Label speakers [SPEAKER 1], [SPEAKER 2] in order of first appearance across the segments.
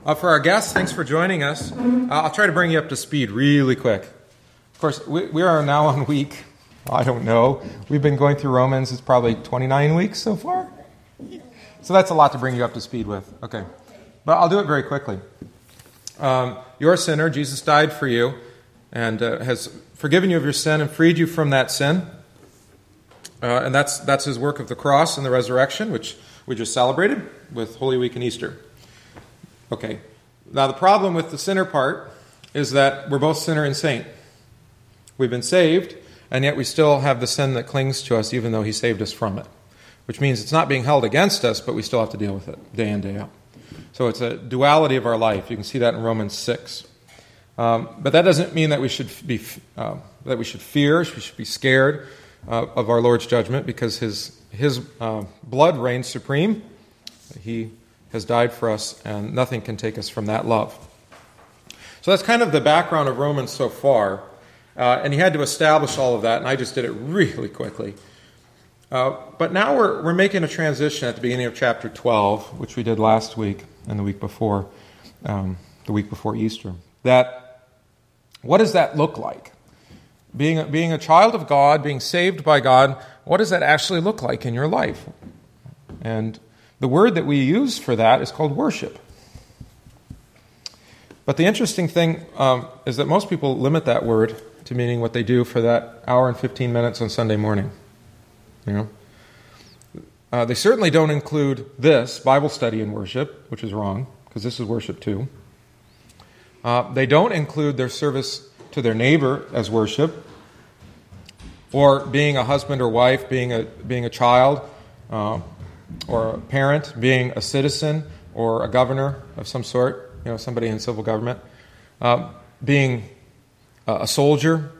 [SPEAKER 1] For our guests, thanks for joining us. I'll try to bring you up to speed really quick. Of course, we are now on week, I don't know. We've been going through Romans. It's probably 29 weeks so far. So that's a lot to bring you up to speed with. Okay. But I'll do it very quickly. You're a sinner. Jesus died for you and has forgiven you of your sin and freed you from that sin. And that's his work of the cross and the resurrection, which we just celebrated with Holy Week and Easter. Okay. Now the problem with the sinner part is that we're both sinner and saint. We've been saved, and yet we still have the sin that clings to us even though he saved us from it. Which means it's not being held against us, but we still have to deal with it day in, day out. So it's a duality of our life. You can see that in Romans 6. But that doesn't mean that we should fear, we should be scared of our Lord's judgment, because his blood reigns supreme. He has died for us, and nothing can take us from that love. So that's kind of the background of Romans so far. And he had to establish all of that, and I just did it really quickly. But now we're making a transition at the beginning of chapter 12, which we did last week and the week before Easter. What does that look like? Being a child of God, being saved by God, what does that actually look like in your life? And the word that we use for that is called worship. But the interesting thing is that most people limit that word to meaning what they do for that hour and 15 minutes on Sunday morning. You know, they certainly don't include this, Bible study and worship, which is wrong, because this is worship too. They don't include their service to their neighbor as worship, or being a husband or wife, being a child, or a parent, being a citizen, or a governor of some sort, somebody in civil government, being a soldier.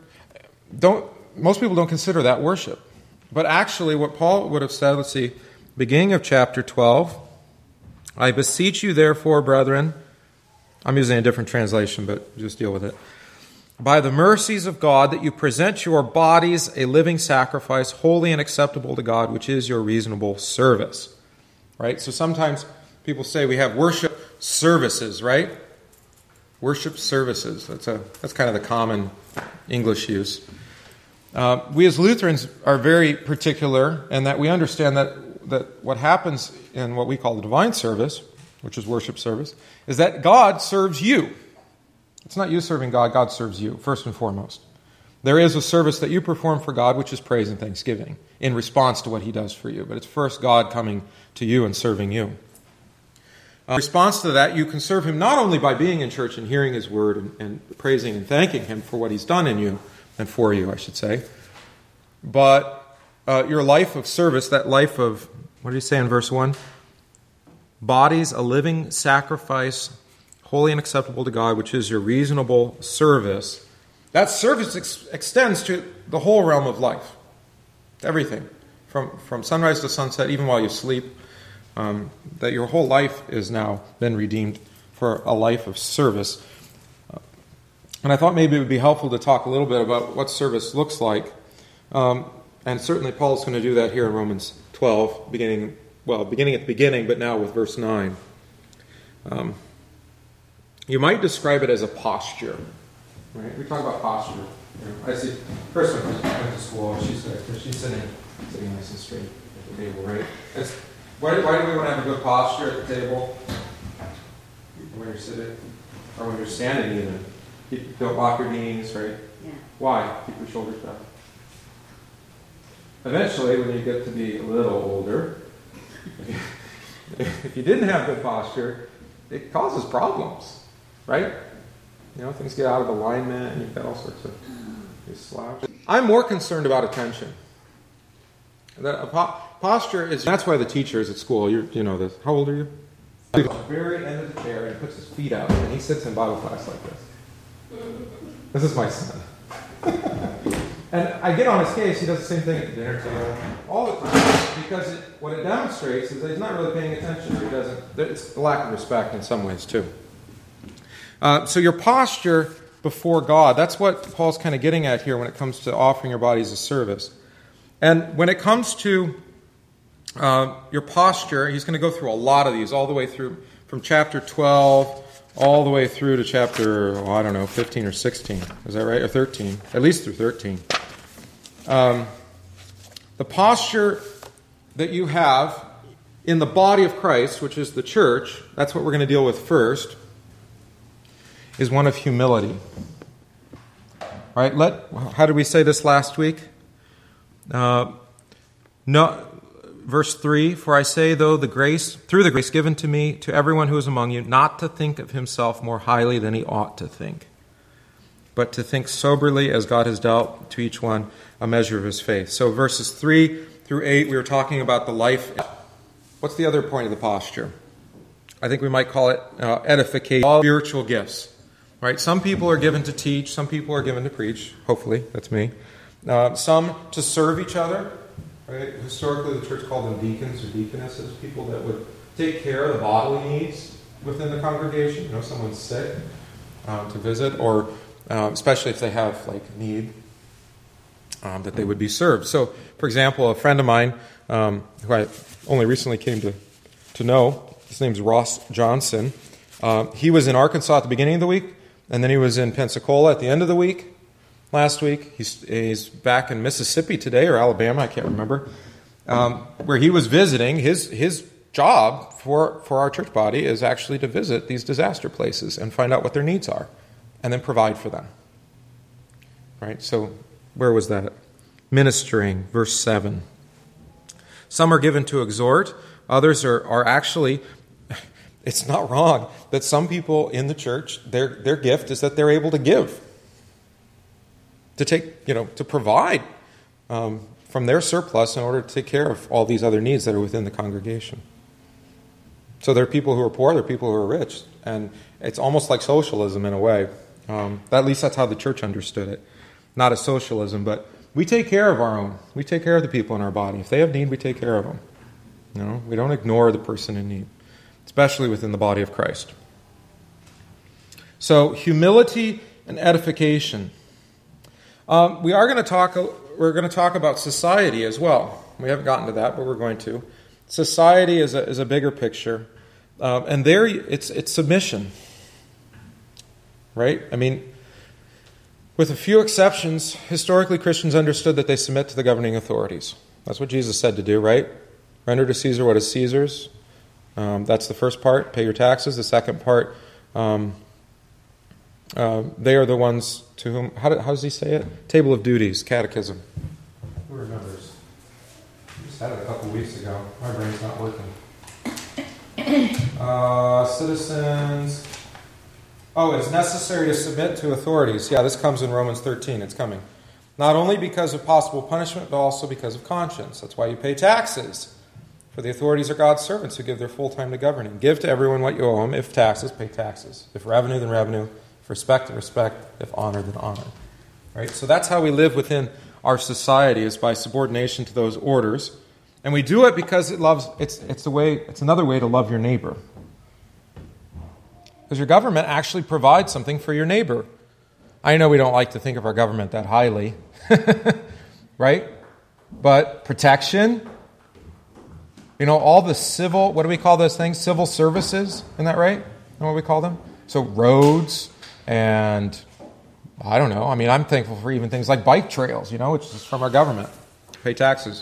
[SPEAKER 1] Most people don't consider that worship. But actually, what Paul would have said, let's see, beginning of chapter 12, I beseech you therefore, brethren, I'm using a different translation, but just deal with it, by the mercies of God, that you present your bodies a living sacrifice, holy and acceptable to God, which is your reasonable service. Right? So sometimes people say we have worship services, right? Worship services. That's kind of the common English use. We as Lutherans are very particular in that we understand that what happens in what we call the divine service, which is worship service, is that God serves you. It's not you serving God, God serves you, first and foremost. There is a service that you perform for God, which is praise and thanksgiving, in response to what he does for you. But it's first God coming to you and serving you. In response to that, you can serve him not only by being in church and hearing his word and praising and thanking him for what he's done in you, and for you, I should say, but your life of service, that life of, what did he say in verse 1? Bodies a living sacrifice, holy and acceptable to God, which is your reasonable service. That service extends to the whole realm of life. Everything. From sunrise to sunset, even while you sleep. That your whole life is now been redeemed for a life of service. And I thought maybe it would be helpful to talk a little bit about what service looks like. And certainly Paul's going to do that here in Romans 12, beginning at the beginning, but now with verse 9. You might describe it as a posture. Right? We talk about posture. I see Kristen went to school, and she's sitting nice and straight at the table, right? Why do we want to have a good posture at the table? When you're sitting, or when you're standing even. Don't lock your knees, right?
[SPEAKER 2] Yeah.
[SPEAKER 1] Why? Keep your shoulders down. Eventually, when you get to be a little older, if you didn't have good posture, it causes problems, right? Things get out of alignment, and you've got all sorts of slouch. I'm more concerned about attention. Posture is, that's why the teachers at school, you know this. How old are you? At the very end of the chair, and he puts his feet out, and he sits in Bible class like this. This is my son. And I get on his case, he does the same thing at the dinner table all the time, because what it demonstrates is that he's not really paying attention. It's a lack of respect in some ways too. So your posture before God, that's what Paul's kind of getting at here when it comes to offering your bodies as service. And when it comes to your posture, he's going to go through a lot of these, all the way through from chapter 12 all the way through to chapter, 15 or 16. Is that right? Or 13. At least through 13. The posture that you have in the body of Christ, which is the church, that's what we're going to deal with first, is one of humility. All right, how did we say this last week? Verse 3, for I say, through the grace given to me, to everyone who is among you, not to think of himself more highly than he ought to think, but to think soberly as God has dealt to each one a measure of his faith. So verses 3 through 8, we were talking about the life. What's the other point of the posture? I think we might call it edification, all spiritual gifts. Right? Some people are given to teach, some people are given to preach. Hopefully, that's me. Some to serve each other. Right? Historically, the church called them deacons or deaconesses, people that would take care of the bodily needs within the congregation. Someone's sick, to visit, or especially if they have need, that they would be served. So, for example, a friend of mine who I only recently came to know, his name's Ross Johnson. He was in Arkansas at the beginning of the week, and then he was in Pensacola at the end of the week. Last week, he's back in Mississippi today, or Alabama, I can't remember, where he was visiting. His job for our church body is actually to visit these disaster places and find out what their needs are, and then provide for them. Right? So, where was that? Ministering, verse 7. Some are given to exhort, others are actually... It's not wrong that some people in the church, their gift is that they're able to give. To provide from their surplus in order to take care of all these other needs that are within the congregation. So there are people who are poor, there are people who are rich, and it's almost like socialism in a way. At least that's how the church understood it. Not as socialism, but we take care of our own. We take care of the people in our body. If they have need, we take care of them. We don't ignore the person in need, especially within the body of Christ. So humility and edification. We're going to talk about society as well. We haven't gotten to that, but we're going to. Society is a bigger picture, and there it's submission, right? I mean, with a few exceptions, historically Christians understood that they submit to the governing authorities. That's what Jesus said to do, right? Render to Caesar what is Caesar's. That's the first part. Pay your taxes. The second part. They are the ones to whom... How does he say it? Table of Duties, Catechism. Who remembers? I just had it a couple weeks ago. My brain's not working. Citizens... it's necessary to submit to authorities. Yeah, this comes in Romans 13. It's coming. Not only because of possible punishment, but also because of conscience. That's why you pay taxes. For the authorities are God's servants who give their full time to governing. Give to everyone what you owe them. If taxes, pay taxes. If revenue, then revenue. If respect, then respect. If honor, then honor. Right? So that's how we live within our society, is by subordination to those orders. And we do it because it's another way to love your neighbor. Because your government actually provides something for your neighbor. I know we don't like to think of our government that highly, right? But protection, all the civil, what do we call those things? Civil services, isn't that right? Know what we call them? So roads and, I don't know. I mean, I'm thankful for even things like bike trails, which is from our government. Pay taxes.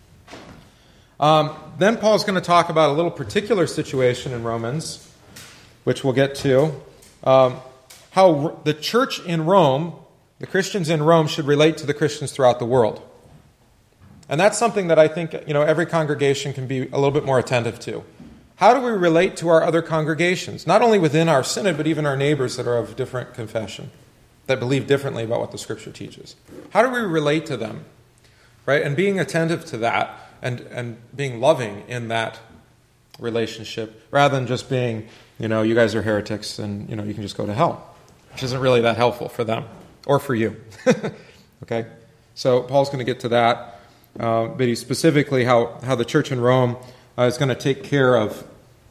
[SPEAKER 1] Then Paul's going to talk about a little particular situation in Romans, which we'll get to, how the church in Rome, the Christians in Rome, should relate to the Christians throughout the world. And that's something that I think, every congregation can be a little bit more attentive to. How do we relate to our other congregations? Not only within our synod, but even our neighbors that are of different confession, that believe differently about what the Scripture teaches. How do we relate to them? Right? And being attentive to that and being loving in that relationship, rather than just being, you guys are heretics and, you can just go to hell, which isn't really that helpful for them or for you. Okay? So Paul's going to get to that, but he's specifically how the church in Rome is going to take care of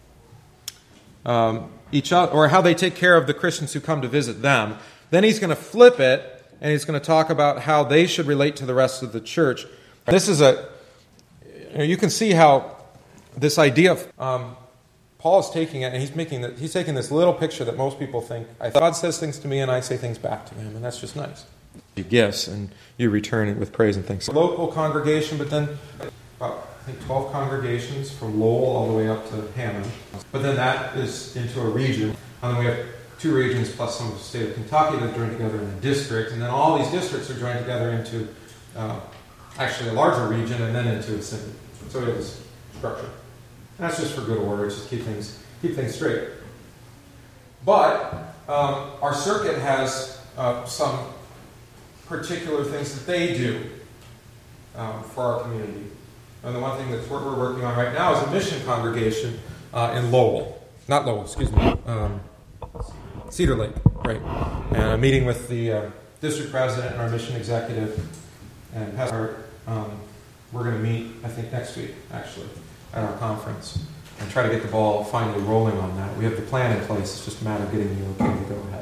[SPEAKER 1] each other, or how they take care of the Christians who come to visit them. Then he's going to flip it, and he's going to talk about how they should relate to the rest of the church. This is you can see how this idea of Paul is taking it, and he's taking this little picture that most people think, God says things to me, and I say things back to him, and that's just nice. You gifts, and you return it with praise and thanks. Local congregation, but then about, I think, 12 congregations from Lowell all the way up to Hammond. But then that is into a region, and then we have 2 regions plus some of the state of Kentucky that join together in a district, and then all these districts are joined together into actually a larger region, and then into a city. So we have this structure. And that's just for good order, it's just keep things straight. But our circuit has some particular things that they do for our community. And the one thing that we're working on right now is a mission congregation in Lowell. Not Lowell, excuse me. Cedar Lake, right. And I'm meeting with the district president and our mission executive. And Pastor, we're going to meet, I think, next week, actually, at our conference. And try to get the ball finally rolling on that. We have the plan in place. It's just a matter of getting the okay to go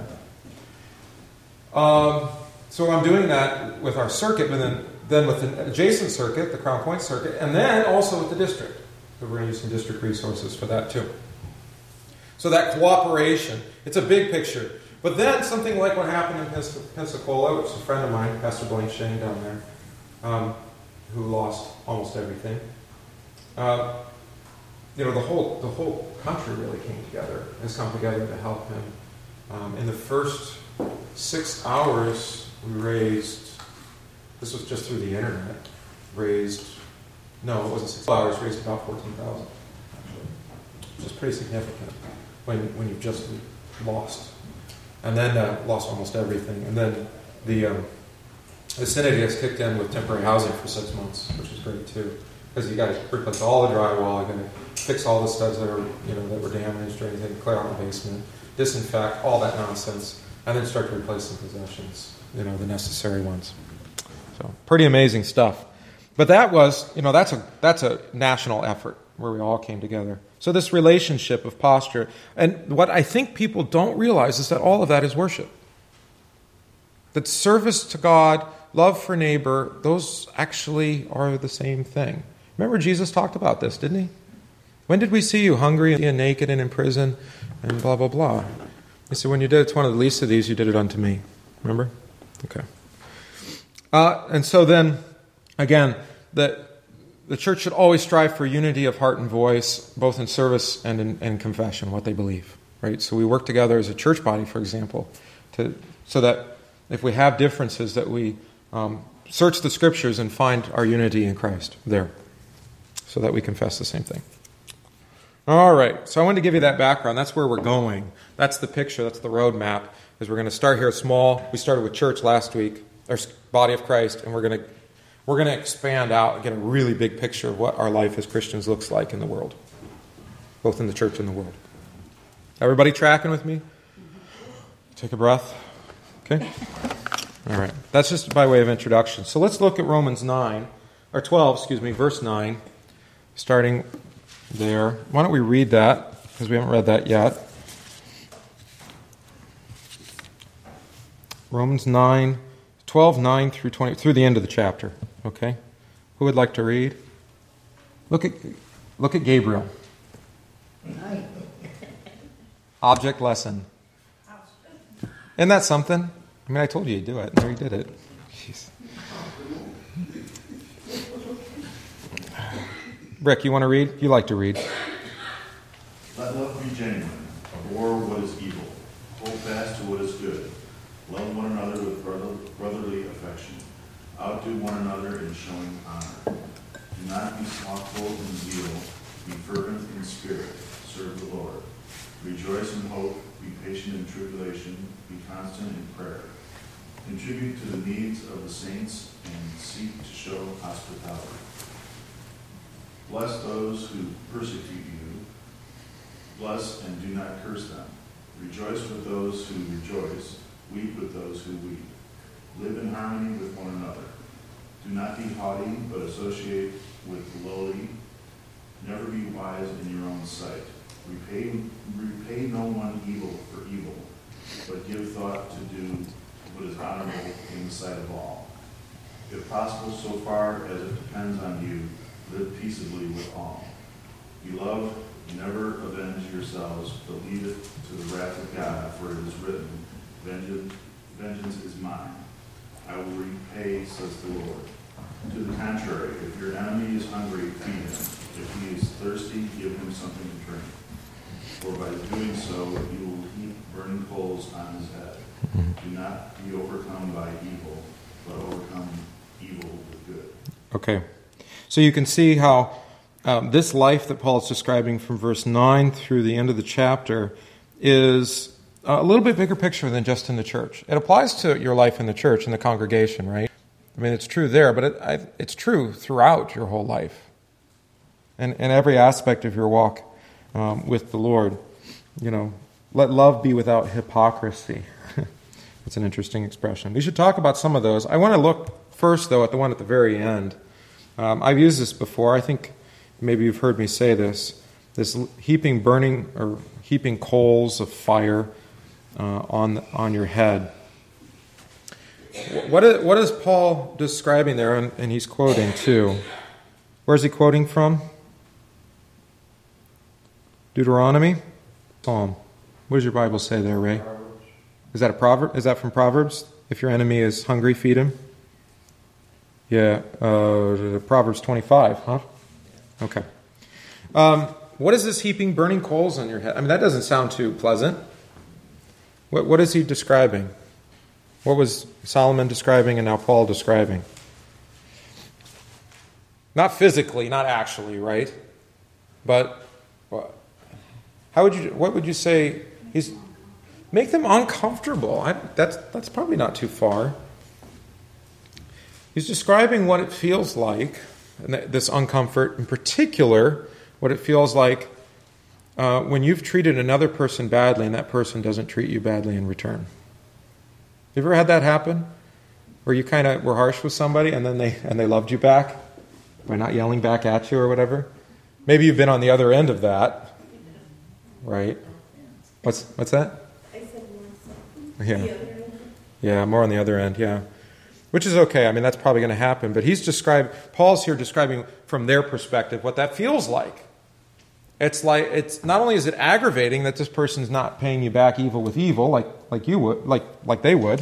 [SPEAKER 1] ahead. So I'm doing that with our circuit, but then with an adjacent circuit, the Crown Point circuit, and then also with the district. So we're going to use some district resources for that too. So that cooperation, it's a big picture. But then something like what happened in Pensacola, which is a friend of mine, Pastor Blaine Shane down there, who lost almost everything. The whole country really has come together to help him. In the first 6 hours, we raised, this was just through the internet, it wasn't 6 hours, raised about $14,000, actually, which is pretty significant when you've just lost. And then lost almost everything. And then the Synod has kicked in with temporary housing for 6 months, which is great too. Because you got to replace all the drywall, you got to fix all the studs that were damaged or anything, clear out the basement, disinfect, all that nonsense, and then start to replace some possessions, the necessary ones. So pretty amazing stuff. But that was, that's a national effort where we all came together. So this relationship of posture, and what I think people don't realize is that all of that is worship. That service to God, love for neighbor, those actually are the same thing. Remember Jesus talked about this, didn't he? When did we see you hungry and naked and in prison and blah, blah, blah? He said, when you did it to one of the least of these, you did it unto me. Remember? Okay. And so then, again, the church should always strive for unity of heart and voice, both in service and in confession, what they believe. Right? So we work together as a church body, for example, so that if we have differences, that we search the Scriptures and find our unity in Christ there, so that we confess the same thing. All right, so I wanted to give you that background. That's where we're going. That's the picture. That's the roadmap. Is we're going to start here small. We started with church last week, our body of Christ, and we're going to expand out and get a really big picture of what our life as Christians looks like in the world, both in the church and the world. Everybody tracking with me? Take a breath. Okay. All right. That's just by way of introduction. So let's look at Romans 12, verse 9, starting there. Why don't we read that, because we haven't read that yet. Romans 12, 9 through 20, through the end of the chapter. Okay? Who would like to read? Look at Gabriel. Object lesson. Isn't that something? I mean, I told you you'd do it, and there you did it. Jeez. Rick, you want to read? You like to read.
[SPEAKER 2] Let love be genuine. Abhor what is evil. Hold fast to what is good. Love one another with brotherly affection. Outdo one another in showing honor. Do not be slothful in zeal. Be fervent in spirit. Serve the Lord. Rejoice in hope. Be patient in tribulation. Be constant in prayer. Contribute to the needs of the saints and seek to show hospitality. Bless those who persecute you. Bless and do not curse them. Rejoice with those who rejoice. Weep with those who weep. Live in harmony with one another. Do not be haughty, but associate with the lowly. Never be wise in your own sight. Repay no one evil for evil, but give thought to do what is honorable in the sight of all. If possible, so far as it depends on you, live peaceably with all. Beloved, Never avenge yourselves, but leave it to the wrath of God, for it is written, Vengeance is mine. I will repay, says the Lord. To the contrary, if your enemy is hungry, feed him. If he is thirsty, give him something to drink. For by doing so, you will heap burning coals on his head. Do not be overcome by evil, but overcome evil with good.
[SPEAKER 1] Okay. So you can see how this life that Paul is describing from verse 9 through the end of the chapter is a little bit bigger picture than just in the church. It applies to your life in the church, in the congregation, right? I mean, it's true there, but it's true throughout your whole life and every aspect of your walk with the Lord. You know, let love be without hypocrisy. That's an interesting expression. We should talk about some of those. I want to look first, though, at the one at the very end. I've used this before. I think maybe you've heard me say this heaping coals of fire on your head. What is Paul describing there? And he's quoting too. Where's he quoting from? Deuteronomy? Psalm. What does your Bible say there, Ray? Is that a proverb? Is that from Proverbs? If your enemy is hungry, feed him? Yeah, Proverbs 25, huh? Okay. What is this heaping burning coals on your head? I mean, that doesn't sound too pleasant. What is he describing? What was Solomon describing and now Paul describing? Not physically, not actually, right? But what would you say? Make them uncomfortable. That's probably not too far. He's describing what it feels like, and this uncomfort in particular, what it feels like when you've treated another person badly and that person doesn't treat you badly in return. You ever had that happen? Where you kind of were harsh with somebody and then they loved you back by not yelling back at you or whatever? Maybe you've been on the other end of that. Right? What's that?
[SPEAKER 3] I said more so.
[SPEAKER 1] Yeah.
[SPEAKER 3] The other end.
[SPEAKER 1] Yeah, more on the other end, yeah. Which is okay. I mean, that's probably going to happen. But Paul's here describing from their perspective what that feels like. It's not only is it aggravating that this person's not paying you back evil with evil, like you would, like they would,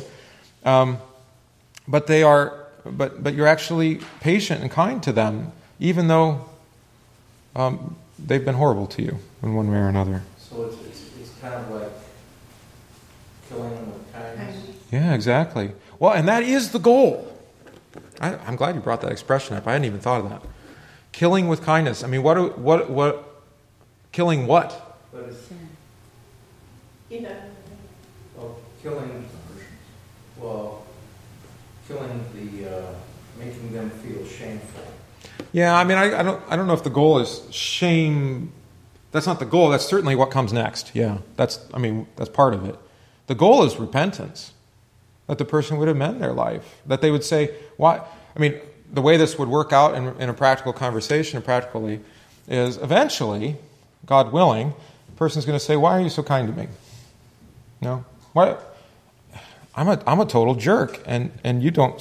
[SPEAKER 1] but you're actually patient and kind to them, even though they've been horrible to you in one way or another.
[SPEAKER 4] So it's kind of like killing them with kindness.
[SPEAKER 1] Yeah, exactly. Well, and that is the goal. I'm glad you brought that expression up. I hadn't even thought of that. Killing with kindness. I mean, what? Killing what?
[SPEAKER 4] But it's killing making them feel shameful.
[SPEAKER 1] Yeah, I mean, I don't know if the goal is shame. That's not the goal. That's certainly what comes next. Yeah, that's part of it. The goal is repentance. That the person would amend their life. That they would say, why? I mean, the way this would work out in a practical conversation, practically, is eventually, God willing, the person's going to say, why are you so kind to me? You know, why? I'm a total jerk, and you don't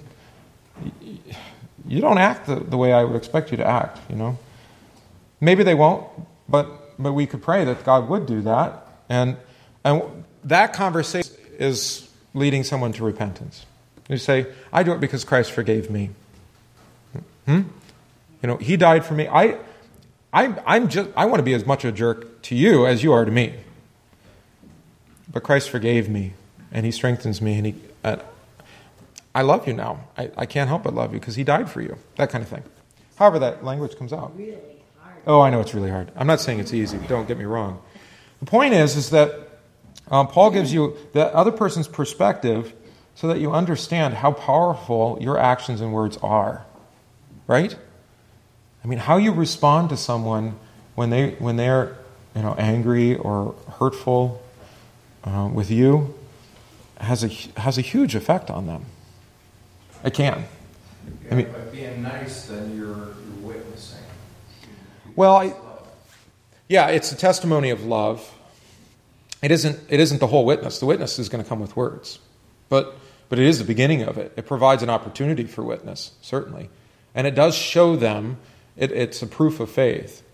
[SPEAKER 1] act the way I would expect you to act, you know. Maybe they won't, but we could pray that God would do that, and that conversation is leading someone to repentance. You say, I do it because Christ forgave me. You know, He died for me. I want to be as much a jerk to you as you are to me. But Christ forgave me, and He strengthens me, and I love you now. I can't help but love you because He died for you. That kind of thing. However that language comes out.
[SPEAKER 3] Really hard.
[SPEAKER 1] Oh, I know it's really hard. I'm not saying it's easy. Don't get me wrong. The point is that Paul gives you the other person's perspective so that you understand how powerful your actions and words are. Right? I mean, how you respond to someone when they're angry or hurtful with you has a huge effect on them. It can.
[SPEAKER 4] Yeah, by being nice, then you're witnessing.
[SPEAKER 1] Well, yeah, it's a testimony of love. It isn't the whole witness. The witness is going to come with words, but it is the beginning of it. It provides an opportunity for witness, certainly, and it does show them. It's a proof of faith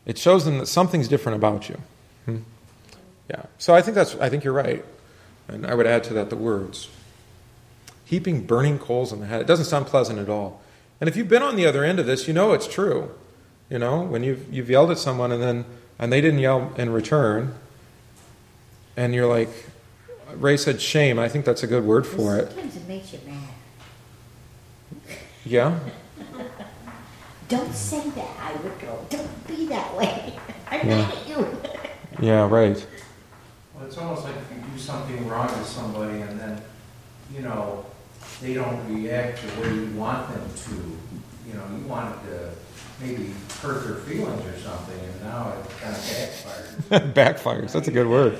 [SPEAKER 1] It shows them that something's different about you. Yeah. So I think you're right. And I would add to that the words. Heaping burning coals on the head. It doesn't sound pleasant at all. And if you've been on the other end of this, you know it's true. You know, when you've yelled at someone and they didn't yell in return, and you're like, Ray said shame. I think that's a good word for it.
[SPEAKER 3] Sometimes it makes you mad.
[SPEAKER 1] Yeah?
[SPEAKER 3] Don't say that, I would go. Don't be that way. I'm
[SPEAKER 1] Yeah.
[SPEAKER 3] mad at you.
[SPEAKER 1] Yeah, right.
[SPEAKER 4] Well, it's almost like if you do something wrong to somebody and then, they don't react the way you want them to. You wanted to maybe hurt their feelings or something, and now it kind of backfired.
[SPEAKER 1] Backfires. That's a good word.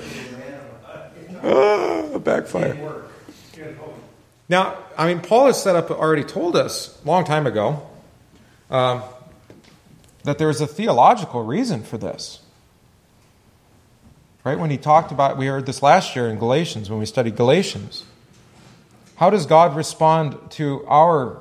[SPEAKER 1] Backfire. Now, Paul has already told us a long time ago that there is a theological reason for this. Right? When he talked about, we heard this last year in Galatians, when we studied Galatians. How does God respond to our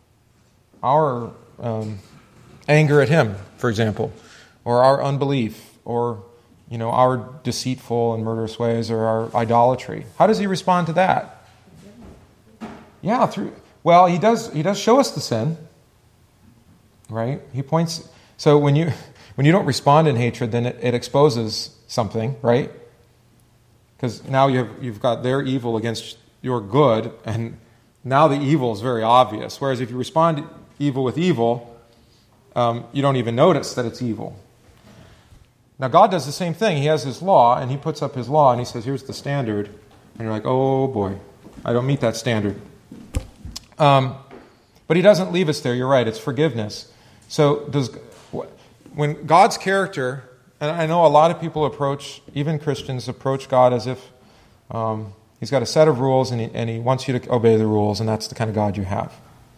[SPEAKER 1] anger at him, for example, or our unbelief, or our deceitful and murderous ways, or our idolatry? How does he respond to that? Yeah, he does show us the sin, right? He points. So when you don't respond in hatred, then it exposes something, right? Because now you've got their evil against your good, and now the evil is very obvious. Whereas if you respond evil with evil, you don't even notice that it's evil. Now God does the same thing. He has his law, and he puts up his law, and he says, here's the standard. And you're like, oh boy, I don't meet that standard. But he doesn't leave us there. You're right, it's forgiveness. So when God's character, and I know a lot of people even Christians approach God as if he's got a set of rules and he wants you to obey the rules, and that's the kind of God you have.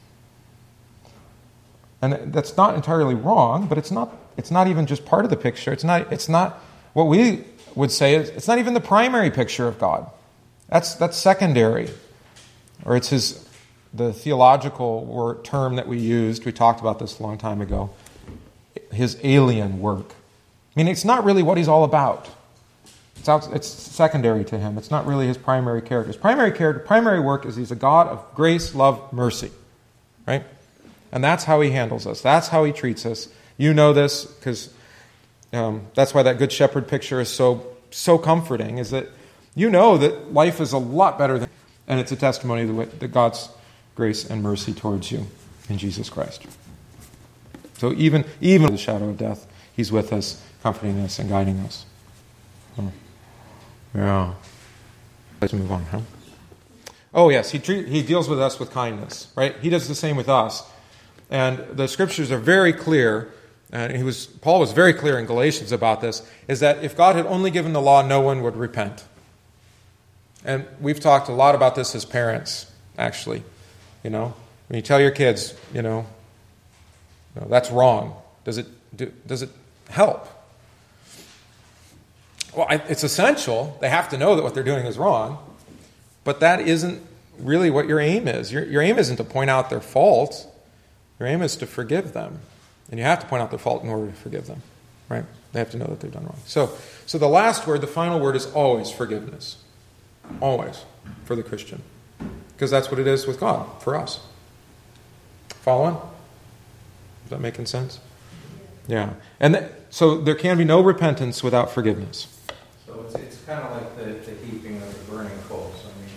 [SPEAKER 1] And that's not entirely wrong, but it's not even just part of the picture. It's not what we would say is, it's not even the primary picture of God. That's secondary. Or it's the theological term that we used. We talked about this a long time ago. His alien work. It's not really what he's all about. It's secondary to him. It's not really his primary character. His primary work is he's a God of grace, love, mercy. Right? And that's how he handles us. That's how he treats us. You know this because that's why that Good Shepherd picture is so comforting, is that you know that life is a lot better than, and it's a testimony of God's grace and mercy towards you in Jesus Christ. So even in the shadow of death, he's with us, comforting us and guiding us. Yeah. Let's move on, huh? Oh yes, he deals with us with kindness, right? He does the same with us. And the scriptures are very clear, and Paul was very clear in Galatians about this, is that if God had only given the law, no one would repent. And we've talked a lot about this as parents, actually. When you tell your kids, that's wrong, does it help? Well, it's essential. They have to know that what they're doing is wrong. But that isn't really what your aim is. Your aim isn't to point out their fault. Your aim is to forgive them. And you have to point out their fault in order to forgive them. Right? They have to know that they've done wrong. So the last word, the final word, is always forgiveness. Always. For the Christian. Because that's what it is with God, for us. Following? Is that making sense? Yeah. And so there can be no repentance without forgiveness.
[SPEAKER 4] So it's kind of like the heaping of the burning coals.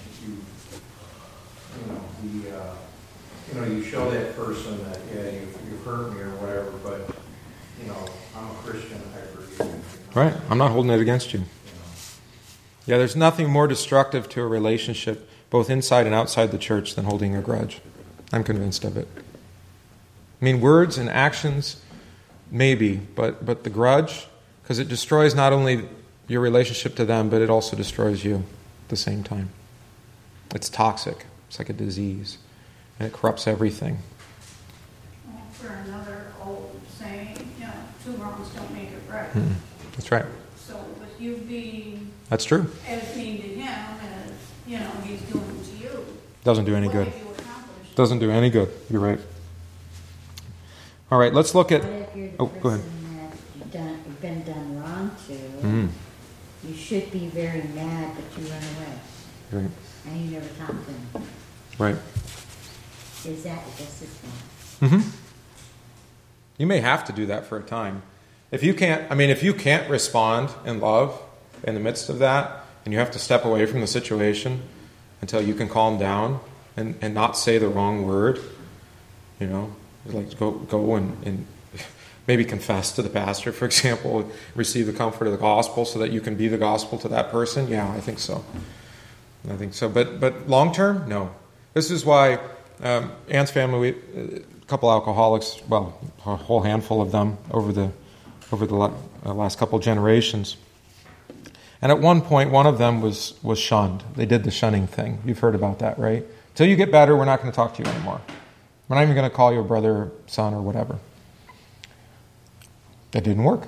[SPEAKER 4] You show that person that, you've hurt me or whatever, but, I'm a Christian, I forgive you.
[SPEAKER 1] Right. I'm not holding it against you. Yeah, there's nothing more destructive to a relationship, both inside and outside the church, than holding a grudge. I'm convinced of it. Words and actions, maybe, but the grudge, because it destroys not only your relationship to them, but it also destroys you at the same time. It's toxic. It's like a disease. And it corrupts everything.
[SPEAKER 5] Well, for another old saying, two wrongs don't make it right.
[SPEAKER 1] Mm-hmm. That's right.
[SPEAKER 5] So with you being
[SPEAKER 1] That's true.
[SPEAKER 5] as mean to him as, he's doing to you.
[SPEAKER 1] Doesn't do any
[SPEAKER 5] what
[SPEAKER 1] good.
[SPEAKER 5] have you accomplished?
[SPEAKER 1] Doesn't do any good. You're right. All right, let's look at...
[SPEAKER 3] What if you're the
[SPEAKER 1] go ahead.
[SPEAKER 3] person that You should be very mad, but you run away.
[SPEAKER 1] Right.
[SPEAKER 3] And you never talk to them.
[SPEAKER 1] Right.
[SPEAKER 3] Is that just as bad?
[SPEAKER 1] You may have to do that for a time. If you can't respond in love in the midst of that, and you have to step away from the situation until you can calm down and not say the wrong word, like go and maybe confess to the pastor, for example, receive the comfort of the gospel so that you can be the gospel to that person. Yeah, I think so. But long term, no. This is why Ann's family, a couple alcoholics, well, a whole handful of them over the last couple generations. And at one point, one of them was shunned. They did the shunning thing. You've heard about that, right? Until you get better, we're not going to talk to you anymore. We're not even going to call you a brother or son or whatever. That didn't work.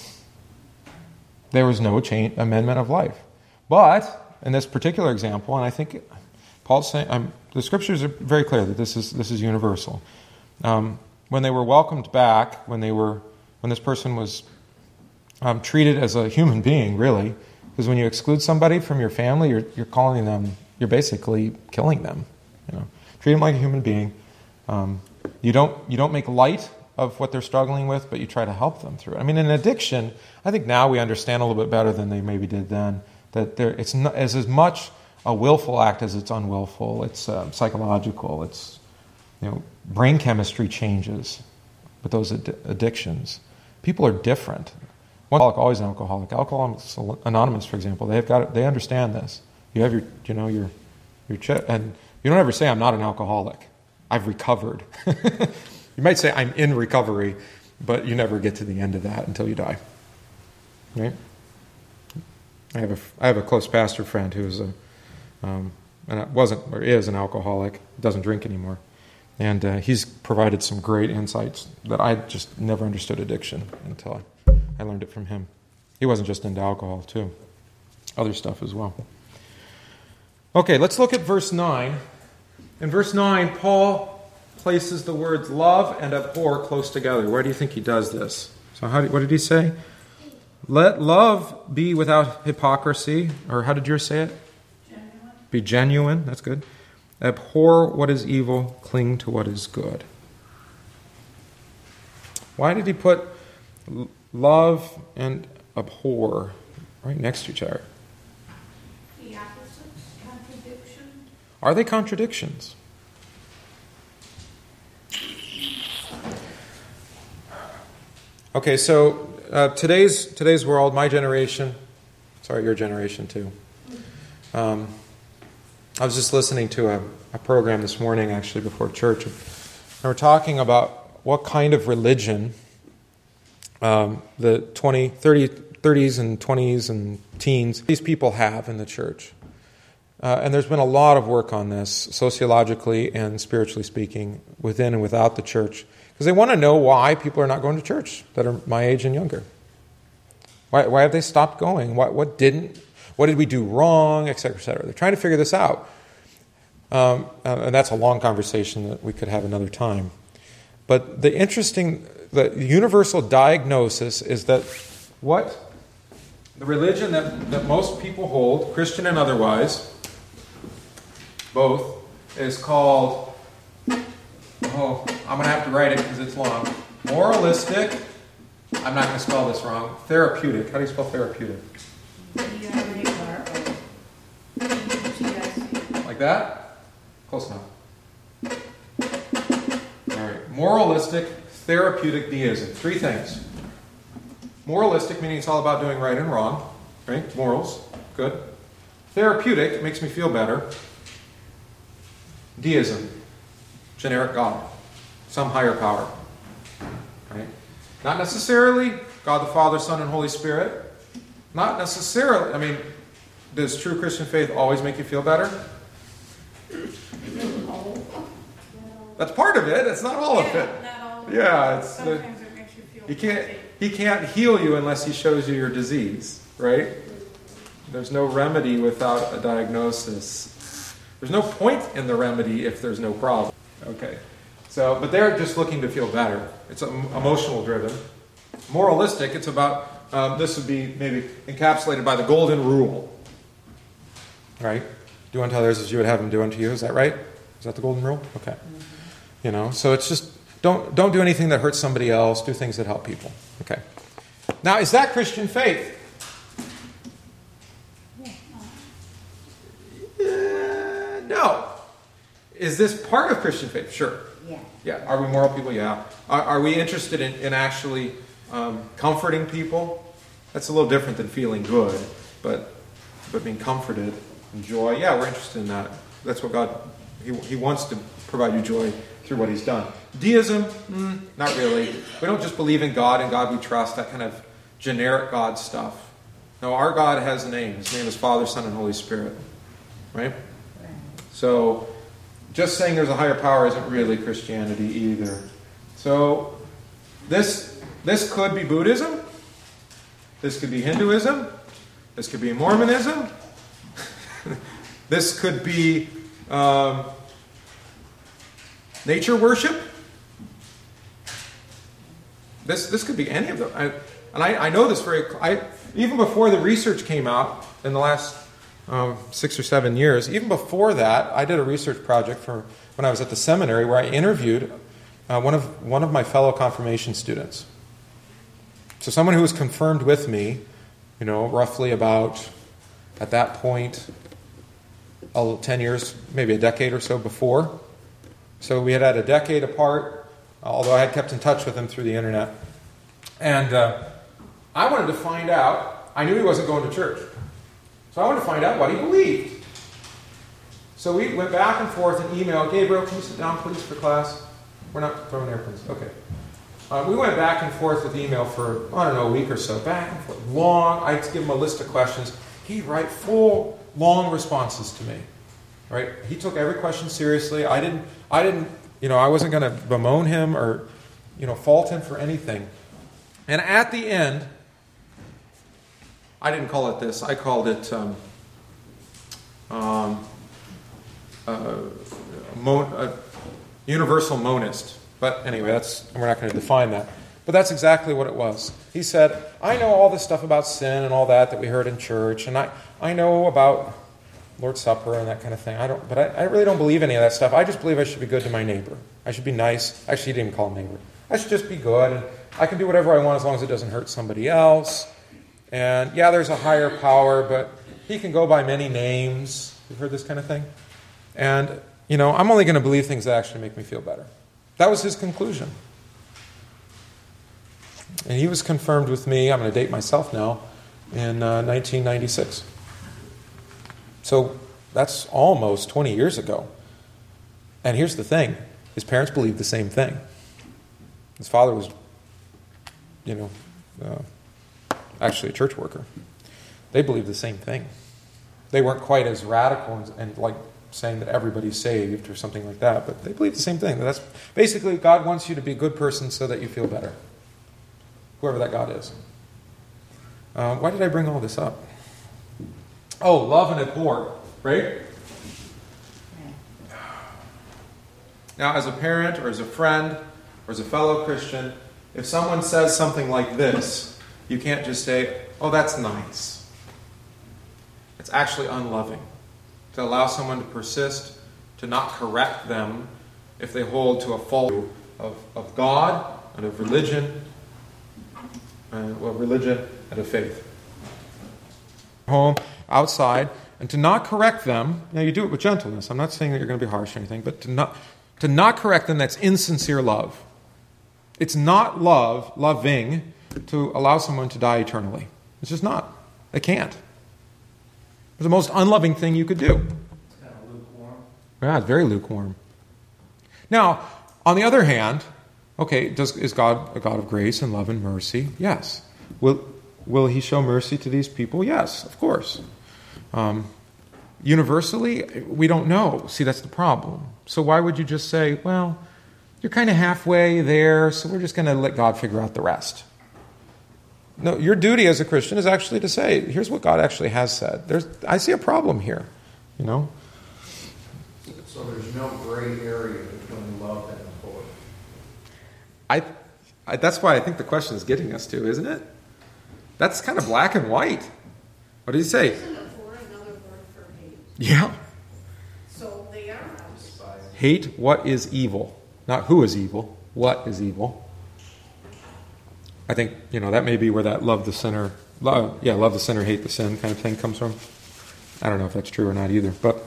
[SPEAKER 1] There was no amendment of life. But in this particular example, and I think Paul's saying, the scriptures are very clear that this is universal. When they were welcomed back, when this person was treated as a human being, really, because when you exclude somebody from your family, you're calling them, you're basically killing them. Treat them like a human being. You don't make light of what they're struggling with, but you try to help them through it. I mean, in addiction, I think now we understand a little bit better than they maybe did then, that it's not as much a willful act as it's unwillful. It's psychological. It's brain chemistry changes with those addictions. People are different. One alcoholic, always an alcoholic. Alcoholics Anonymous, for example, they understand this. You have your chip, and you don't ever say, "I'm not an alcoholic. I've recovered." You might say, "I'm in recovery," but you never get to the end of that until you die. Right? I have a close pastor friend who's is an alcoholic, doesn't drink anymore, and he's provided some great insights that I just never understood addiction until I learned it from him. He wasn't just into alcohol too, other stuff as well. Okay, let's look at verse 9. In verse 9, Paul places the words love and abhor close together. Where do you think he does this? So what did he say? Let love be without hypocrisy, or how did yours say it?
[SPEAKER 5] Genuine.
[SPEAKER 1] Be genuine, that's good. Abhor what is evil, cling to what is good. Why did he put love and abhor right next to each other?
[SPEAKER 5] The opposites, contradiction.
[SPEAKER 1] Are they contradictions? Okay, so today's world, my generation, sorry, your generation too. I was just listening to a program this morning, actually, before church. And we're talking about what kind of religion the 30s and 20s and teens, these people have in the church. And there's been a lot of work on this, sociologically and spiritually speaking, within and without the church. Because they want to know why people are not going to church that are my age and younger. Why have they stopped going? What did we do wrong, et cetera, et cetera. They're trying to figure this out. And that's a long conversation that we could have another time. But the universal diagnosis is that what the religion that most people hold, Christian and otherwise, both, is called, I'm going to have to write it because it's long, moralistic, I'm not going to spell this wrong, therapeutic. How do you spell therapeutic? Like that? Close enough. All right. Moralistic, therapeutic deism. Three things. Moralistic, meaning it's all about doing right and wrong. Right? Morals. Good. Therapeutic, makes me feel better. Deism. Generic God. Some higher power. Right? Not necessarily God the Father, Son, and Holy Spirit. Not necessarily. Does true Christian faith always make you feel better? That's part of it. It's not all of it.
[SPEAKER 5] Not all of it.
[SPEAKER 1] Yeah,
[SPEAKER 5] Sometimes it makes you feel
[SPEAKER 1] he can't heal you unless he shows you your disease, right? There's no remedy without a diagnosis. There's no point in the remedy if there's no problem. Okay. But they're just looking to feel better. It's emotional driven. Moralistic, it's about this would be maybe encapsulated by the golden rule. Right? Do unto others as you would have them do unto you. Is that right? Is that the golden rule? Okay. So it's just don't do anything that hurts somebody else. Do things that help people. Okay. Now, is that Christian faith? No. Is this part of Christian faith? Sure. Yeah. Are we moral people? Yeah. Are we interested in actually comforting people? That's a little different than feeling good, but being comforted and joy. Yeah, we're interested in that. That's what God, He wants to provide you joy through what He's done. Deism? Not really. We don't just believe in God and God we trust, that kind of generic God stuff. No, our God has a name. His name is Father, Son, and Holy Spirit. Right? So, just saying there's a higher power isn't really Christianity either. So, this could be Buddhism. This could be Hinduism. This could be Mormonism. This could be nature worship. This could be any of them. I know this even before the research came out in the last 6 or 7 years, even before that, I did a research project for when I was at the seminary where I interviewed one of my fellow confirmation students. So someone who was confirmed with me, roughly about, at that point, 10 years, maybe a decade or so before. So we had a decade apart, although I had kept in touch with him through the internet. And I wanted to find out, I knew he wasn't going to church. So I wanted to find out what he believed. So we went back and forth in email. Gabriel, can you sit down, please, for class? We're not throwing airplanes. Okay. We went back and forth with email for, a week or so. Back and forth. Long. I'd give him a list of questions. He'd write full, long responses to me. Right? He took every question seriously. I didn't, I wasn't going to bemoan him or, fault him for anything. And at the end, I didn't call it this. I called it universal monist. But anyway, we're not going to define that. But that's exactly what it was. He said, I know all this stuff about sin and all that we heard in church, and I know about Lord's Supper and that kind of thing. But I really don't believe any of that stuff. I just believe I should be good to my neighbor. I should be nice. Actually, he didn't even call him neighbor. I should just be good, and I can do whatever I want as long as it doesn't hurt somebody else. And yeah, there's a higher power, but he can go by many names. You've heard this kind of thing? And, I'm only going to believe things that actually make me feel better. That was his conclusion. And he was confirmed with me, I'm going to date myself now, in 1996. So that's almost 20 years ago. And here's the thing. His parents believed the same thing. His father was, actually a church worker. They believed the same thing. They weren't quite as radical and like saying that everybody's saved or something like that, but they believe the same thing. That's basically God wants you to be a good person so that you feel better. Whoever that God is. Why did I bring all this up? Oh, love and abhor, right? Now, as a parent or as a friend or as a fellow Christian, if someone says something like this, you can't just say, oh, that's nice. It's actually unloving to allow someone to persist, to not correct them if they hold to a false view of God and of religion, and of faith. Home, outside, and to not correct them. Now, you do it with gentleness. I'm not saying that you're going to be harsh or anything, but to not correct them, that's insincere love. It's not loving, to allow someone to die eternally. It's just not. They can't. It's the most unloving thing you could do.
[SPEAKER 4] It's kind of lukewarm.
[SPEAKER 1] Yeah, it's very lukewarm. Now, on the other hand, okay, is God a God of grace and love and mercy? Yes. Will He show mercy to these people? Yes, of course. Universally, we don't know. See, that's the problem. So why would you just say, well, you're kind of halfway there, so we're just going to let God figure out the rest? No, your duty as a Christian is actually to say, here's what God actually has said. I see a problem here,
[SPEAKER 4] So there's no gray area between love and abhor.
[SPEAKER 1] That's why I think the question is getting us to, isn't it? That's kind of black and white. What did he say?
[SPEAKER 5] Isn't it for another word for hate?
[SPEAKER 1] Yeah.
[SPEAKER 5] So they are us.
[SPEAKER 1] Hate what is evil. Not who is evil. What is evil. I think, that may be where that love the sinner, hate the sin kind of thing comes from. I don't know if that's true or not either, but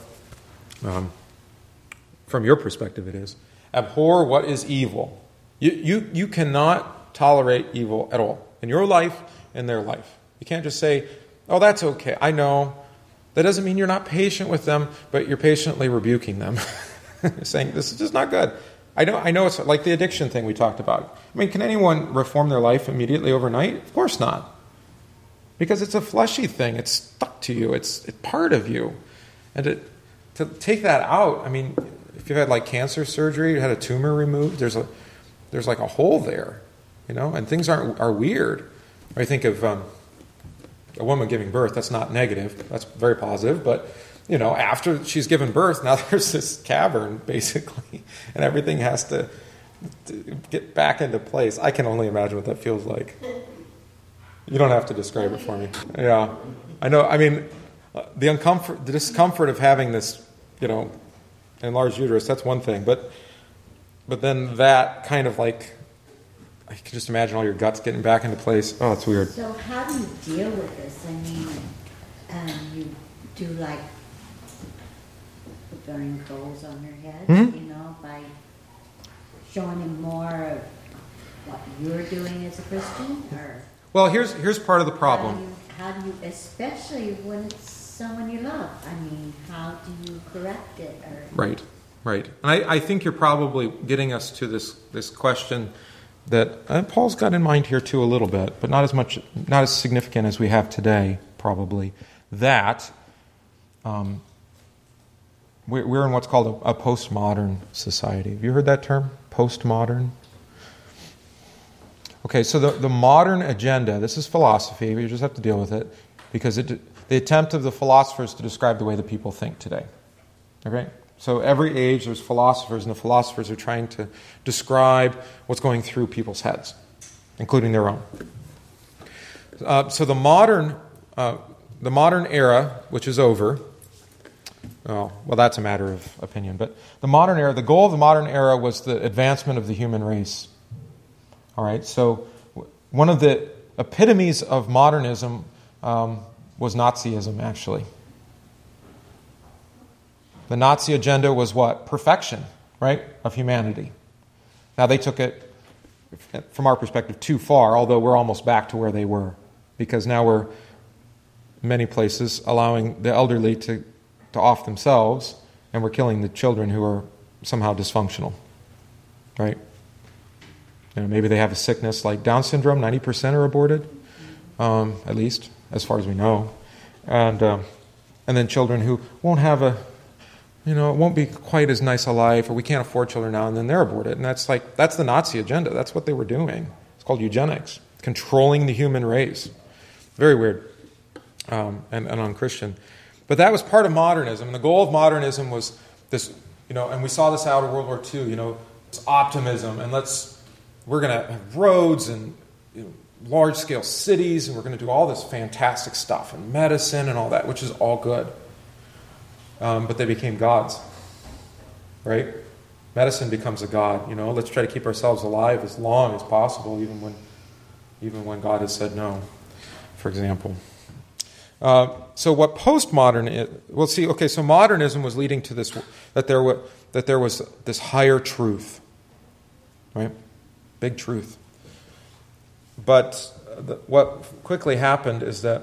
[SPEAKER 1] from your perspective it is. Abhor what is evil. You cannot tolerate evil at all in your life, in their life. You can't just say, oh, that's okay. I know. That doesn't mean you're not patient with them, but you're patiently rebuking them. Saying, this is just not good. I know it's like the addiction thing we talked about. I mean, can anyone reform their life immediately overnight? Of course not. Because it's a fleshy thing. It's stuck to you. It's part of you. And to take that out, I mean, if you've had like cancer surgery, you had a tumor removed, there's like a hole there, and things are weird. I think of a woman giving birth. That's not negative. That's very positive. But after she's given birth, now there's this cavern, basically, and everything has to get back into place. I can only imagine what that feels like. You don't have to describe it for me. Yeah. I know, I mean, the discomfort of having this, enlarged uterus, that's one thing. But then that kind of like, I can just imagine all your guts getting back into place. Oh, it's weird.
[SPEAKER 3] So how do you deal with this? I mean, you do like burning coals on their heads, by showing them more of what you're doing as a Christian? Or
[SPEAKER 1] well, here's part of the problem.
[SPEAKER 3] How do you, especially when it's someone you love, I mean, how do you correct it? Or
[SPEAKER 1] Right. And I think you're probably getting us to this question that Paul's got in mind here too a little bit, but not as significant as we have today, probably, that we're in what's called a postmodern society. Have you heard that term? Postmodern? Okay, so the modern agenda, this is philosophy, you just have to deal with it, because the attempt of the philosophers to describe the way the people think today. Okay? So every age there's philosophers, and the philosophers are trying to describe what's going through people's heads, including their own. So the modern era, which is over, well, that's a matter of opinion, but the modern era, the goal of the modern era was the advancement of the human race. All right, so one of the epitomes of modernism was Nazism, actually. The Nazi agenda was what? Perfection, right, of humanity. Now, they took it, from our perspective, too far, although we're almost back to where they were, because now we're, in many places, allowing the elderly to off themselves, and we're killing the children who are somehow dysfunctional, right? Maybe they have a sickness like Down syndrome, 90% are aborted, at least, as far as we know. And then children who won't have it won't be quite as nice a life, or we can't afford children now, and then they're aborted. And that's the Nazi agenda. That's what they were doing. It's called eugenics, controlling the human race. Very weird and unchristian. But that was part of modernism. And the goal of modernism was this, and we saw this out of World War II, it's optimism, and we're going to have roads and large-scale cities, and we're going to do all this fantastic stuff, and medicine and all that, which is all good. But they became gods, right? Medicine becomes a god. Let's try to keep ourselves alive as long as possible, even when God has said no, for example. So what postmodern is, we'll see. Okay, so modernism was leading to this, that there was this higher truth, right? Big truth. But what quickly happened is that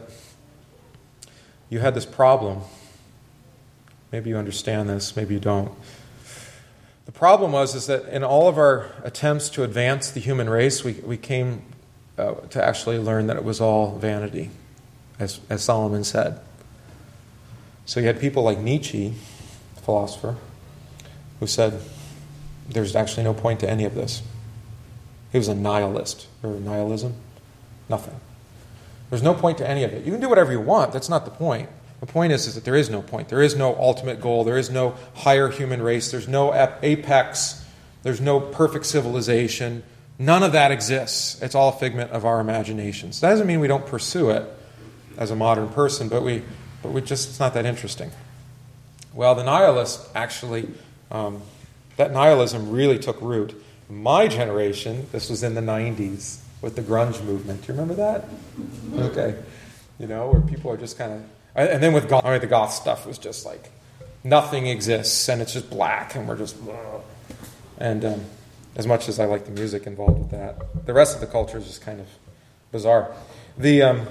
[SPEAKER 1] you had this problem. Maybe you understand this, maybe you don't. The problem is that in all of our attempts to advance the human race, we came to actually learn that it was all vanity, as Solomon said. So you had people like Nietzsche, the philosopher, who said there's actually no point to any of this. He was a nihilist, or nihilism. Nothing. There's no point to any of it. You can do whatever you want. That's not the point. The point is that there is no point. There is no ultimate goal. There is no higher human race. There's no apex. There's no perfect civilization. None of that exists. It's all a figment of our imaginations. That doesn't mean we don't pursue it as a modern person, but we just, it's not that interesting. Well, the nihilists actually, that nihilism really took root. My generation, this was in the 90s with the grunge movement. Do you remember that? Okay. Where people are just kind of, and then with goth, the goth stuff was just like, nothing exists, and it's just black, and we're just, and as much as I like the music involved with that, the rest of the culture is just kind of bizarre. The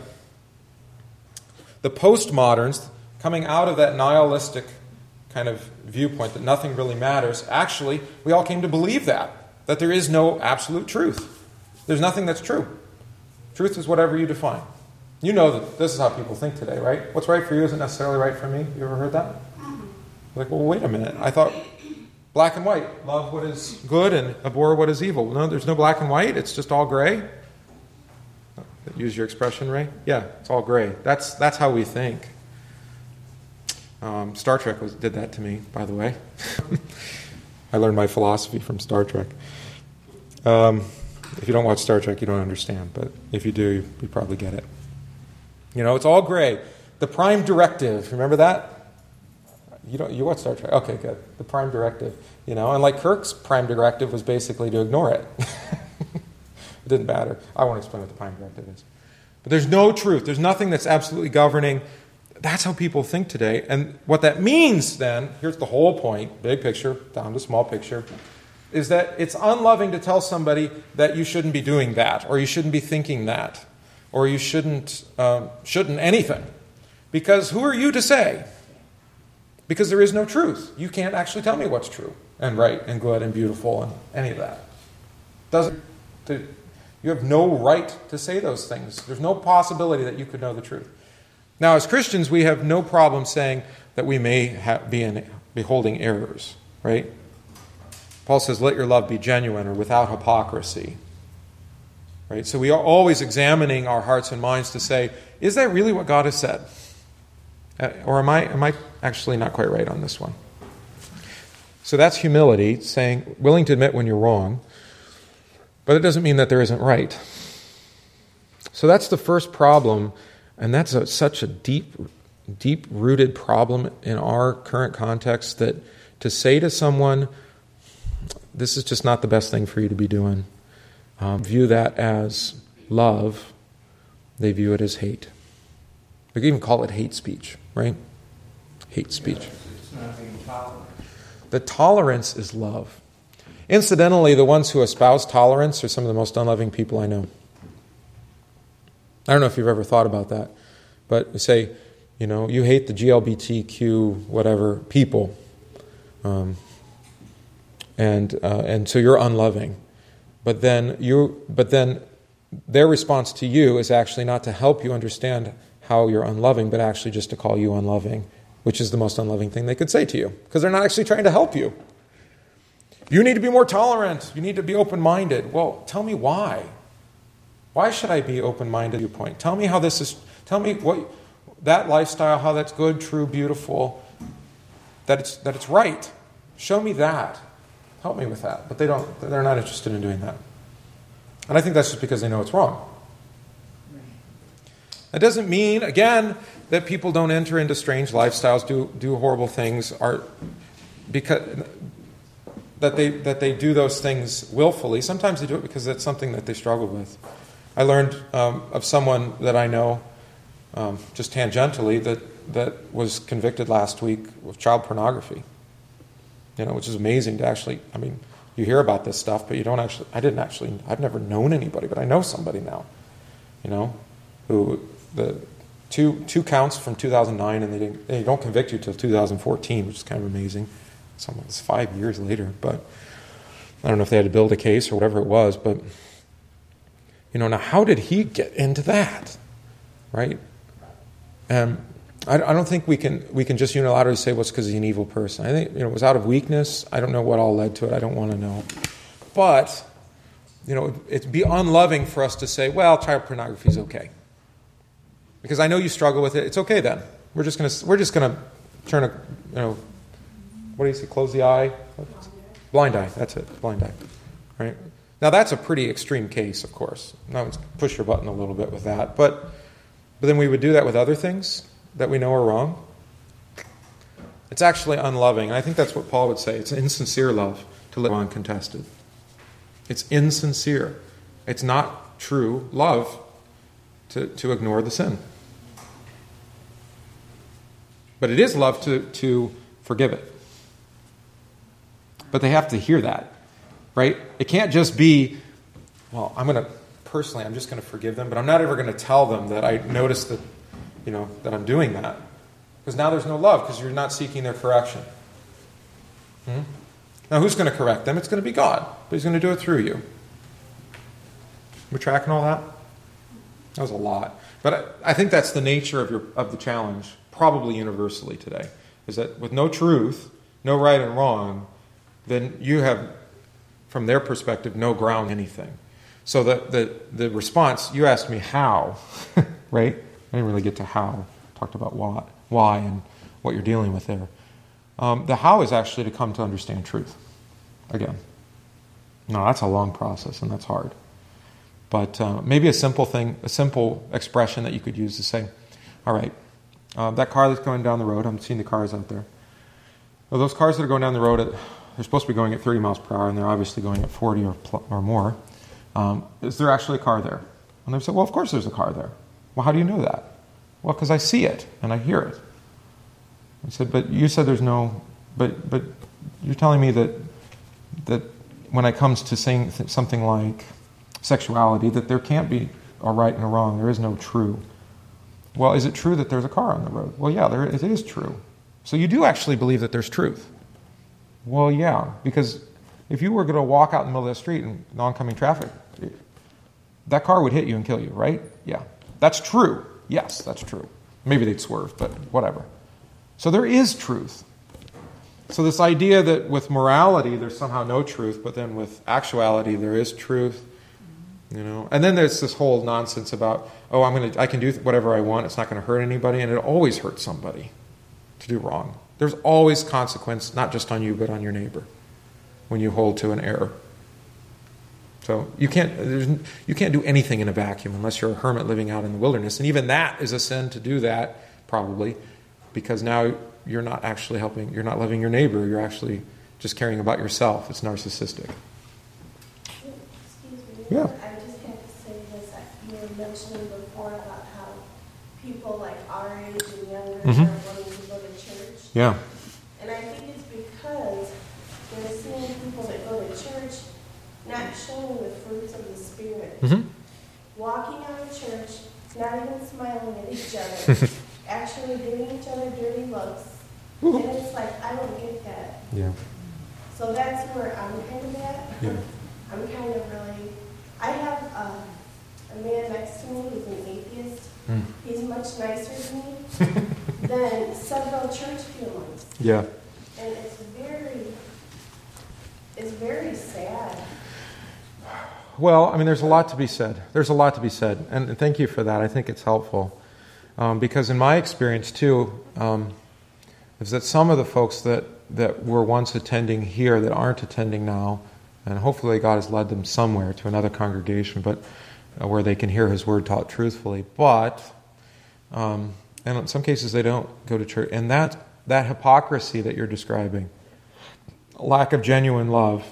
[SPEAKER 1] postmoderns, coming out of that nihilistic kind of viewpoint that nothing really matters, actually, we all came to believe that there is no absolute truth. There's nothing that's true. Truth is whatever you define. You know that this is how people think today, right? What's right for you isn't necessarily right for me. You ever heard that? Like, well, wait a minute. I thought black and white. Love what is good and abhor what is evil. No, there's no black and white. It's just all gray. Use your expression, Ray. Yeah, it's all gray. That's how we think. Star Trek did that to me, by the way. I learned my philosophy from Star Trek. If you don't watch Star Trek, you don't understand. But if you do, you probably get it. It's all gray. The prime directive, remember that? You watch Star Trek? Okay, good. The prime directive, and like Kirk's prime directive was basically to ignore it. It didn't matter. I won't explain what the prime directive is. But there's no truth. There's nothing that's absolutely governing. That's how people think today. And what that means then, here's the whole point, big picture, down to small picture, is that it's unloving to tell somebody that you shouldn't be doing that, or you shouldn't be thinking that, or you shouldn't anything. Because who are you to say? Because there is no truth. You can't actually tell me what's true and right and good and beautiful and any of that. You have no right to say those things. There's no possibility that you could know the truth. Now, as Christians, we have no problem saying that we may be holding errors, right? Paul says, let your love be genuine or without hypocrisy. Right? So we are always examining our hearts and minds to say, is that really what God has said? Or am I actually not quite right on this one? So that's humility, saying, willing to admit when you're wrong, but it doesn't mean that there isn't right. So that's the first problem, and that's such a deep-rooted problem in our current context that to say to someone, this is just not the best thing for you to be doing, view that as love, they view it as hate. They can even call it hate speech, right? Hate speech.
[SPEAKER 4] It's not being tolerant.
[SPEAKER 1] The tolerance is love. Incidentally, the ones who espouse tolerance are some of the most unloving people I know. I don't know if you've ever thought about that, but say, you hate the GLBTQ whatever people, and so you're unloving. But then their response to you is actually not to help you understand how you're unloving, but actually just to call you unloving, which is the most unloving thing they could say to you, because they're not actually trying to help you. You need to be more tolerant. You need to be open-minded. Well, tell me why. Why should I be open-minded viewpoint? Tell me how this is. Tell me what that lifestyle, how that's good, true, beautiful, that it's right. Show me that. Help me with that. But they're not interested in doing that. And I think that's just because they know it's wrong. That doesn't mean, again, that people don't enter into strange lifestyles, do horrible things, because that they do those things willfully. Sometimes they do it because that's something that they struggle with. I learned of someone that I know, just tangentially, that was convicted last week of child pornography. Which is amazing to actually, you hear about this stuff, but you don't actually, I've never known anybody, but I know somebody now, who the two counts from 2009, and they don't convict you till 2014, which is kind of amazing. It's 5 years later, but I don't know if they had to build a case or whatever it was, but now how did he get into that, right? I don't think we can just unilaterally say, well, it's because he's an evil person. I think it was out of weakness. I don't know what all led to it. I don't want to know, but it'd be unloving for us to say, well, child pornography is okay, because I know you struggle with it. It's okay then. We're just gonna turn what do you say? Close the eye. Blind eye. That's it. Blind eye. Right. Now, that's a pretty extreme case, of course. Now, let's push your button a little bit with that. But then we would do that with other things that we know are wrong. It's actually unloving. And I think that's what Paul would say. It's insincere love to live uncontested. It's insincere. It's not true love to ignore the sin. But it is love to forgive it. But they have to hear that, right? It can't just be, well, I'm just going to forgive them, but I'm not ever going to tell them that I noticed that, that I'm doing that. Because now there's no love, because you're not seeking their correction. Now, who's going to correct them? It's going to be God, but He's going to do it through you. We're tracking all that? That was a lot. But I think that's the nature of the challenge, probably universally today, is that with no truth, no right and wrong, then you have, from their perspective, no ground anything. So the response, you asked me how, right? I didn't really get to how. I talked about why and what you're dealing with there. The how is actually to come to understand truth. Again. No, that's a long process, and that's hard. But maybe a simple expression that you could use to say, all right, that car that's going down the road, I'm seeing the cars out there. Well, those cars that are going down the road, they're supposed to be going at 30 miles per hour, and they're obviously going at 40 or more. Is there actually a car there? And they say, well, of course there's a car there. Well, how do you know that? Well, because I see it, and I hear it. I said, but you said there's no... But you're telling me that when it comes to saying something like sexuality, that there can't be a right and a wrong. There is no true. Well, is it true that there's a car on the road? Well, yeah, it is true. So you do actually believe that there's truth. Well, yeah, because if you were going to walk out in the middle of the street in oncoming traffic, that car would hit you and kill you, right? Yeah. That's true. Yes, that's true. Maybe they'd swerve, but whatever. So there is truth. So this idea that with morality there's somehow no truth, but then with actuality there is truth, And then there's this whole nonsense about, I can do whatever I want, it's not going to hurt anybody, and it always hurts somebody to do wrong. There's always consequence, not just on you, but on your neighbor, when you hold to an error. So you can't do anything in a vacuum unless you're a hermit living out in the wilderness, and even that is a sin to do that, probably, because now you're not actually helping, you're not loving your neighbor, you're actually just caring about yourself. It's narcissistic.
[SPEAKER 6] Excuse me.
[SPEAKER 1] Yeah.
[SPEAKER 6] I just have to say this. You were mentioning before about how people like our age and younger are wanting to go to church.
[SPEAKER 1] Yeah.
[SPEAKER 6] And I think it's because they're seeing people that go to church not showing the fruits of the Spirit.
[SPEAKER 1] Mm-hmm.
[SPEAKER 6] Walking out of church, not even smiling at each other, actually giving each other dirty looks. And it's like, I don't get that.
[SPEAKER 1] Yeah.
[SPEAKER 6] So that's where I'm kind of at.
[SPEAKER 1] Yeah.
[SPEAKER 6] I'm kind of really, I have a man next to me who's an atheist. He's much nicer to me than several church families.
[SPEAKER 1] Yeah.
[SPEAKER 6] And it's very sad.
[SPEAKER 1] Well, there's a lot to be said. And thank you for that. I think it's helpful. Because in my experience, too, is that some of the folks that were once attending here that aren't attending now, and hopefully God has led them somewhere to another congregation, but where they can hear His Word taught truthfully. But, and in some cases they don't go to church. And that hypocrisy that you're describing, lack of genuine love,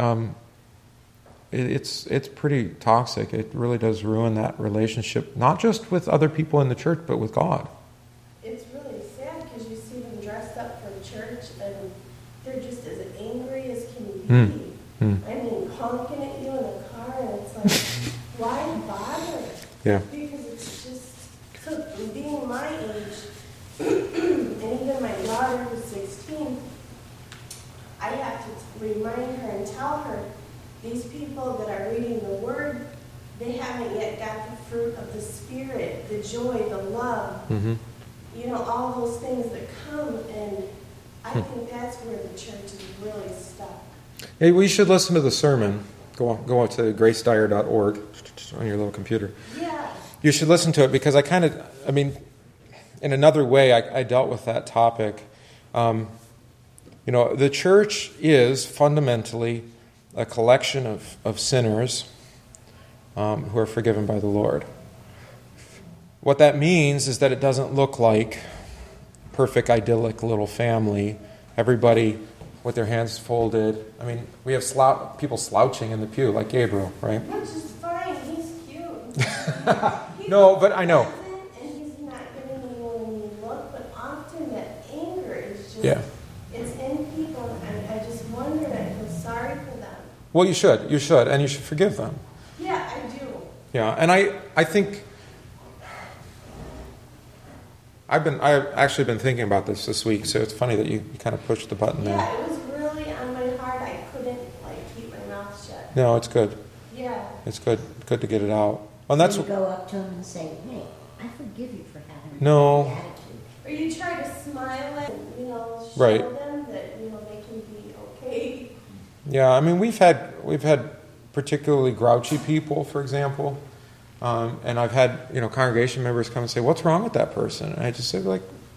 [SPEAKER 1] it's pretty toxic. It really does ruin that relationship, not just with other people in the church, but with God.
[SPEAKER 6] It's really sad because you see them dressed up for church and they're just as angry as can be. Honking at you in a car, and it's like, why bother?
[SPEAKER 1] Yeah.
[SPEAKER 6] Because it's just, so being my age, and even my daughter who's 16, I have to remind her and tell her, these people that are reading the Word, they haven't yet got the fruit of the Spirit, the joy, the love, all those things that come, and I think that's where the church is really stuck.
[SPEAKER 1] Hey, we should listen to the sermon. Go on to gracedyer.org on your little computer.
[SPEAKER 6] Yeah.
[SPEAKER 1] You should listen to it because in another way, I dealt with that topic. The church is fundamentally a collection of sinners who are forgiven by the Lord. What that means is that it doesn't look like perfect, idyllic little family, everybody with their hands folded. I mean, we have people slouching in the pew, like Gabriel, right?
[SPEAKER 6] Which is fine, he's cute.
[SPEAKER 1] No, but I know.
[SPEAKER 6] And he's not giving anyone any look, but often that anger is just,
[SPEAKER 1] Yeah.
[SPEAKER 6] it's in people, and I just wonder, and I feel sorry for them.
[SPEAKER 1] Well, you should, and you should forgive them.
[SPEAKER 6] Yeah, I do.
[SPEAKER 1] Yeah, and I think I've actually been thinking about this week, so it's funny that you kind of pushed the button there.
[SPEAKER 6] Yeah, it was really on my heart. I couldn't keep my mouth shut.
[SPEAKER 1] No, it's good.
[SPEAKER 6] Yeah.
[SPEAKER 1] It's good to get it out. And that's
[SPEAKER 3] You go up to him and say, hey, I forgive you for having
[SPEAKER 1] No.
[SPEAKER 3] that attitude.
[SPEAKER 6] Or you try to smile and, show
[SPEAKER 1] Right.
[SPEAKER 6] them that, they can be okay.
[SPEAKER 1] Yeah, I mean we've had particularly grouchy people, for example, and I've had congregation members come and say, "What's wrong with that person?" And I just say,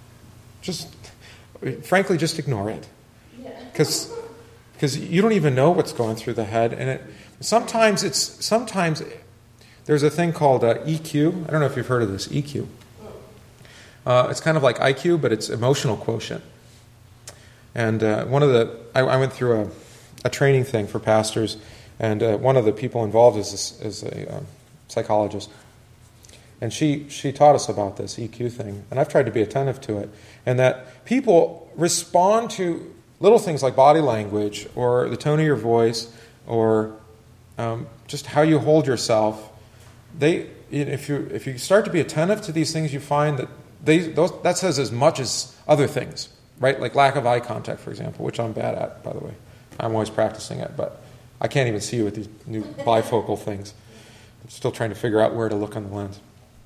[SPEAKER 1] frankly, just ignore it,
[SPEAKER 6] Yeah.
[SPEAKER 1] because you don't even know what's going through the head, and sometimes there's a thing called EQ. I don't know if you've heard of this EQ. It's kind of like IQ, but it's emotional quotient. And I went through a training thing for pastors, and one of the people involved is a psychologist, and she taught us about this EQ thing, and I've tried to be attentive to it, and that people respond to little things like body language or the tone of your voice or just how you hold yourself. If you start to be attentive to these things, you find that that says as much as other things, right? Like lack of eye contact, for example, which I'm bad at, by the way. I'm always practicing it, but I can't even see you with these new bifocal things. I'm still trying to figure out where to look on the lens.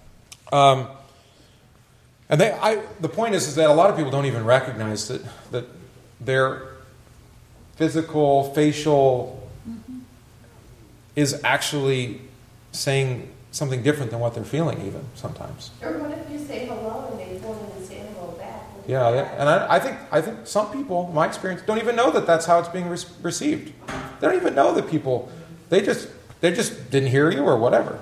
[SPEAKER 1] And the point is that a lot of people don't even recognize that their physical, facial is actually saying something different than what they're feeling even sometimes.
[SPEAKER 6] Or what if you say hello and they won't even say hello back?
[SPEAKER 1] Yeah, and I think some people, in my experience, don't even know that that's how it's being received. They don't even know that people, they just didn't hear you or whatever.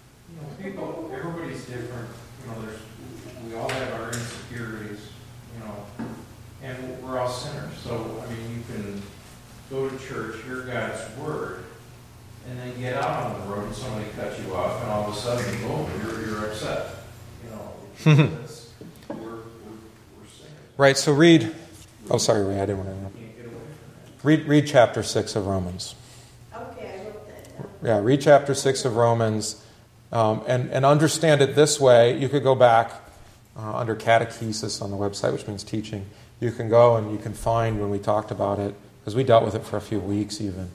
[SPEAKER 4] Everybody's different. We all have our insecurities, and we're all sinners. So, you can go to church, hear God's word, and then get out on the road and somebody cuts you off, and all of a sudden, boom, you're upset. We're sinners.
[SPEAKER 1] Right, so read. Oh, sorry, Ray, I didn't want to interrupt.
[SPEAKER 4] Can't get away from that.
[SPEAKER 1] Read chapter 6 of Romans.
[SPEAKER 6] Okay, I wrote that down.
[SPEAKER 1] Yeah, read chapter 6 of Romans and understand it this way. You could go back under catechesis on the website, which means teaching. You can go and you can find when we talked about it, because we dealt with it for a few weeks even,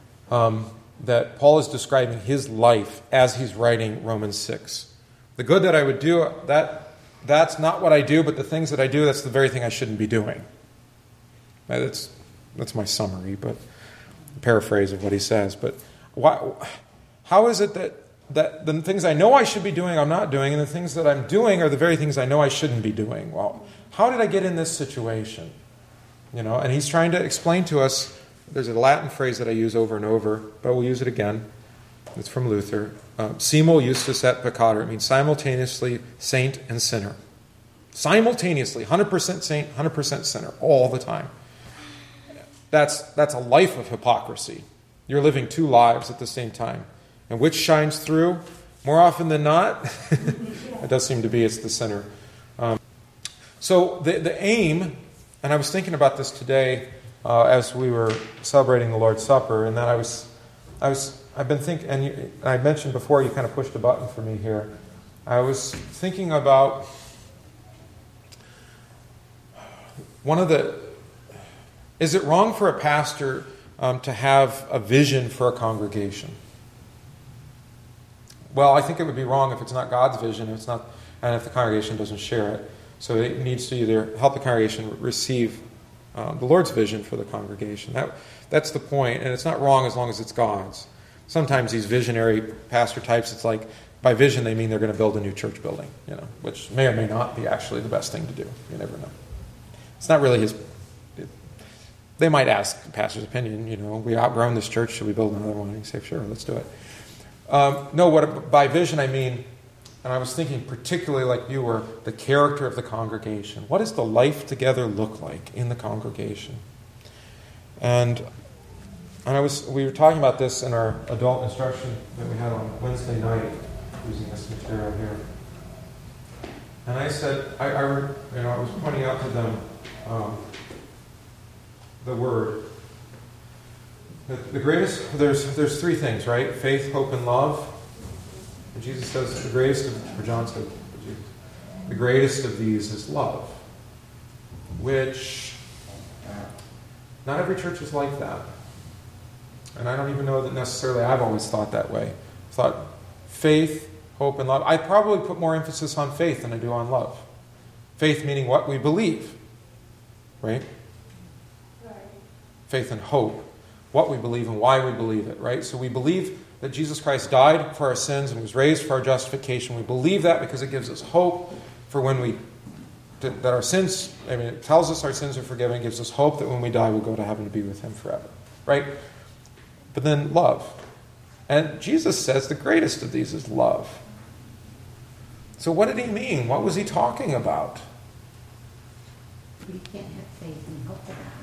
[SPEAKER 1] that Paul is describing his life as he's writing Romans 6. The good that I would do, that's not what I do, but the things that I do, that's the very thing I shouldn't be doing. That's my summary, but paraphrase of what he says. But how is it that the things I know I should be doing, I'm not doing, and the things that I'm doing are the very things I know I shouldn't be doing? Well, how did I get in this situation? And he's trying to explain to us. There's a Latin phrase that I use over and over, but we'll use it again. It's from Luther. Simul justus et peccator. It means simultaneously saint and sinner. Simultaneously, 100% saint, 100% sinner, all the time. That's a life of hypocrisy. You're living two lives at the same time. And which shines through? More often than not, it does seem to be it's the sinner. So the aim, and I was thinking about this today as we were celebrating the Lord's Supper, and that I've been thinking, and I mentioned before, you kind of pushed a button for me here. I was thinking about is it wrong for a pastor to have a vision for a congregation? Well, I think it would be wrong if it's not God's vision, and if the congregation doesn't share it. So it needs to either help the congregation receive the Lord's vision for the congregation. That's the point, and it's not wrong as long as it's God's. Sometimes these visionary pastor types, it's like by vision they mean they're going to build a new church building, which may or may not be actually the best thing to do. You never know. It's not really They might ask the pastor's opinion, we outgrown this church, should we build another one? And you say, sure, let's do it. No, by vision I mean, and I was thinking particularly like you were, the character of the congregation. What does the life together look like in the congregation? And we were talking about this in our adult instruction that we had on Wednesday night, using this material here. And I said, I was pointing out to them the word. The greatest, there's three things, right? Faith, hope, and love. And Jesus says the greatest of, or John said, the greatest of these is love. Which, not every church is like that. And I don't even know that necessarily I've always thought that way. I thought faith, hope, and love. I probably put more emphasis on faith than I do on love. Faith meaning what we believe, right? Faith and hope, what we believe and why we believe it, right? So we believe that Jesus Christ died for our sins and was raised for our justification. We believe that because it gives us hope for when that our sins, it tells us our sins are forgiven, gives us hope that when we die we'll go to heaven to be with Him forever, right? But then love. And Jesus says the greatest of these is love. So what did He mean? What was He talking about?
[SPEAKER 3] You can't have faith and hope without love.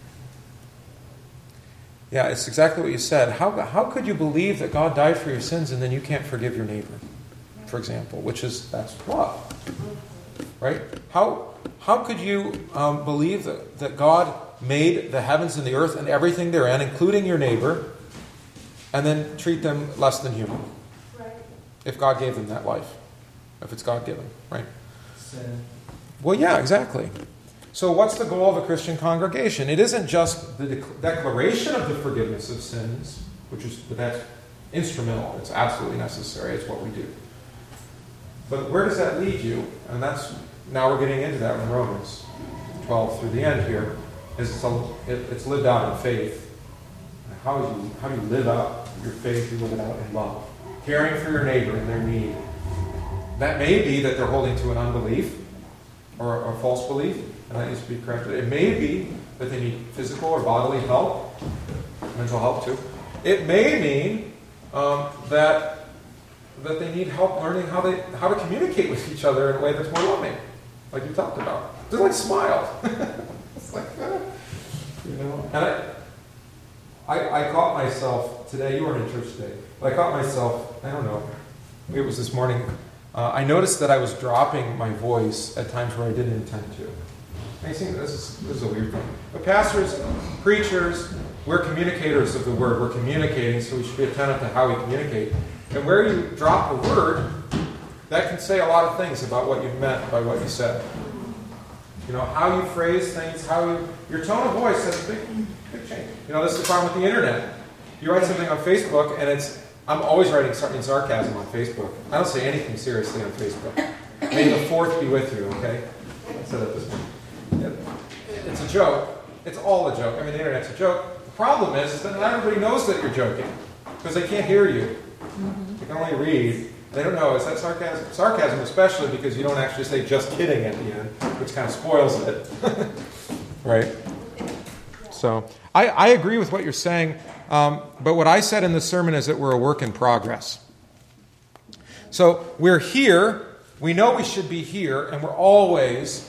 [SPEAKER 1] Yeah, it's exactly what you said. How could you believe that God died for your sins and then you can't forgive your neighbor, for example, that's love, right? How could you believe that God made the heavens and the earth and everything therein, including your neighbor, and then treat them less than human?
[SPEAKER 6] Right.
[SPEAKER 1] If God gave them that life. If it's God-given, right?
[SPEAKER 4] Sin.
[SPEAKER 1] Well, yeah, exactly. So what's the goal of a Christian congregation? It isn't just the declaration of the forgiveness of sins, that's instrumental. It's absolutely necessary. It's what we do. But where does that lead you? And now we're getting into that in Romans 12 through the end here. It's lived out in faith. How do you live out your faith? You live it out in love. Caring for your neighbor in their need. That may be that they're holding to an unbelief or a false belief, and that needs to be corrected. It may be that they need physical or bodily help, mental help too. It may mean that they need help learning how to communicate with each other in a way that's more loving, like you talked about. Just like smile. It's like, And I caught myself today. You weren't in church today, but I caught myself. I don't know. It was this morning. I noticed that I was dropping my voice at times where I didn't intend to. I think this is a weird thing. But pastors, preachers, we're communicators of the word. We're communicating, so we should be attentive to how we communicate. And where you drop a word, that can say a lot of things about what you meant by what you said. How you phrase things, your tone of voice has a big change. This is the problem with the internet. You write something on Facebook, and I'm always writing in sarcasm on Facebook. I don't say anything seriously on Facebook. May the fourth be with you, okay? I said that this morning. It's a joke. It's all a joke. The internet's a joke. The problem is that not everybody knows that you're joking because they can't hear you. They can only read. They don't know. Is that sarcasm? Sarcasm especially because you don't actually say just kidding at the end, which kind of spoils it. Right? So I agree with what you're saying. But what I said in the sermon is that we're a work in progress. So we're here. We know we should be here. And we're always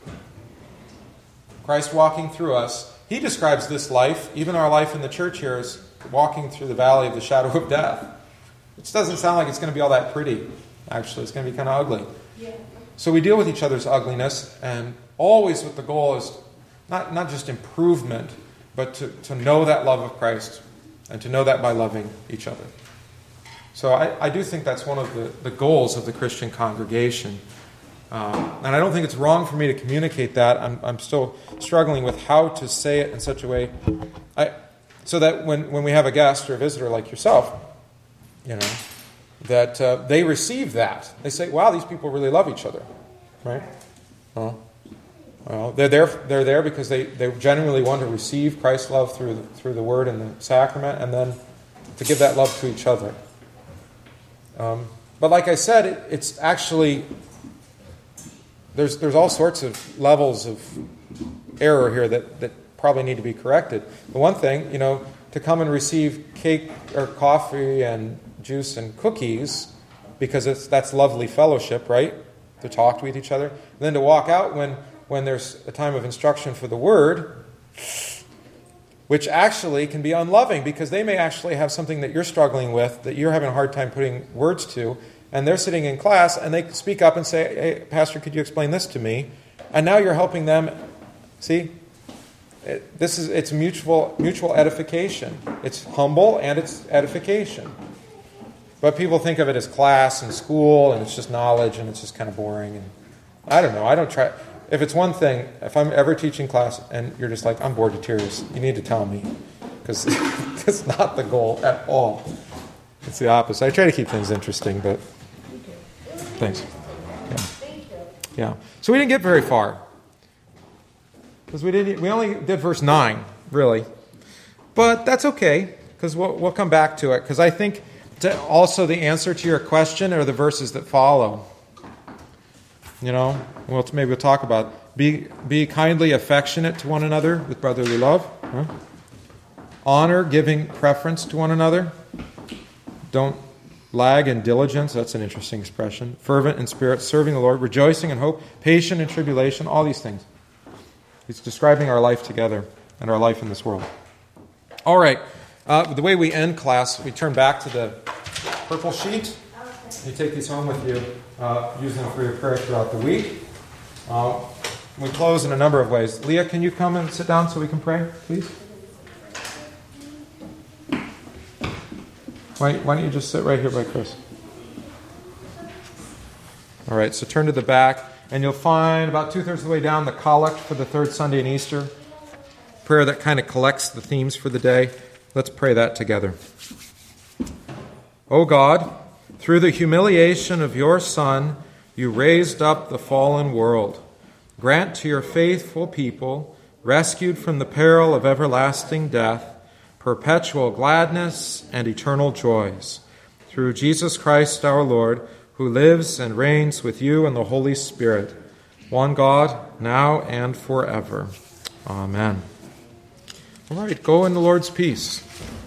[SPEAKER 1] Christ walking through us. He describes this life, even our life in the church here, as walking through the valley of the shadow of death. Which doesn't sound like it's going to be all that pretty. Actually, it's going to be kind of ugly.
[SPEAKER 6] Yeah.
[SPEAKER 1] So we deal with each other's ugliness, and always with the goal is not just improvement, but to know that love of Christ, and to know that by loving each other. So I do think that's one of the goals of the Christian congregation. And I don't think it's wrong for me to communicate that. I'm still struggling with how to say it in such a way so that when we have a guest or a visitor like yourself, that they receive that. They say, wow, these people really love each other. Right? Well, they're there because they genuinely want to receive Christ's love through the Word and the sacrament, and then to give that love to each other. But like I said, it's actually there's all sorts of levels of error here that probably need to be corrected. The one thing, to come and receive cake or coffee and juice and cookies, because that's lovely fellowship, right? To talk with each other. And then to walk out when there's a time of instruction for the Word, which actually can be unloving, because they may actually have something that you're struggling with, that you're having a hard time putting words to, and they're sitting in class, and they speak up and say, hey, Pastor, could you explain this to me? And now you're helping them. See? It's mutual edification. It's humble and it's edification. But people think of it as class and school, and it's just knowledge, and it's just kind of boring. And I don't know. I don't try. If it's one thing, if I'm ever teaching class and you're just like, I'm bored to tears, you need to tell me, because that's not the goal at all. It's the opposite. I try to keep things interesting, but thanks. Yeah. So we didn't get very far, because we only did verse 9, really. But that's okay, because we'll come back to it, because I think also the answer to your question are the verses that follow. Maybe we'll talk about be kindly affectionate to one another with brotherly love. Honor, giving preference to one another. Don't lag in diligence. That's an interesting expression. Fervent in spirit, serving the Lord, rejoicing in hope, patient in tribulation, all these things. He's describing our life together and our life in this world. All right. The way we end class, we turn back to the purple sheet. You take these home with you, use them for your prayer throughout the week. We close in a number of ways. Leah, can you come and sit down so we can pray, please? Why don't you just sit right here by Chris? All right, so turn to the back, and you'll find about 2/3 of the way down the collect for the third Sunday in Easter. Prayer that kind of collects the themes for the day. Let's pray that together. O God, through the humiliation of your Son, you raised up the fallen world. Grant to your faithful people, rescued from the peril of everlasting death, perpetual gladness and eternal joys. Through Jesus Christ our Lord, who lives and reigns with you in the Holy Spirit, one God, now and forever. Amen. All right, go in the Lord's peace.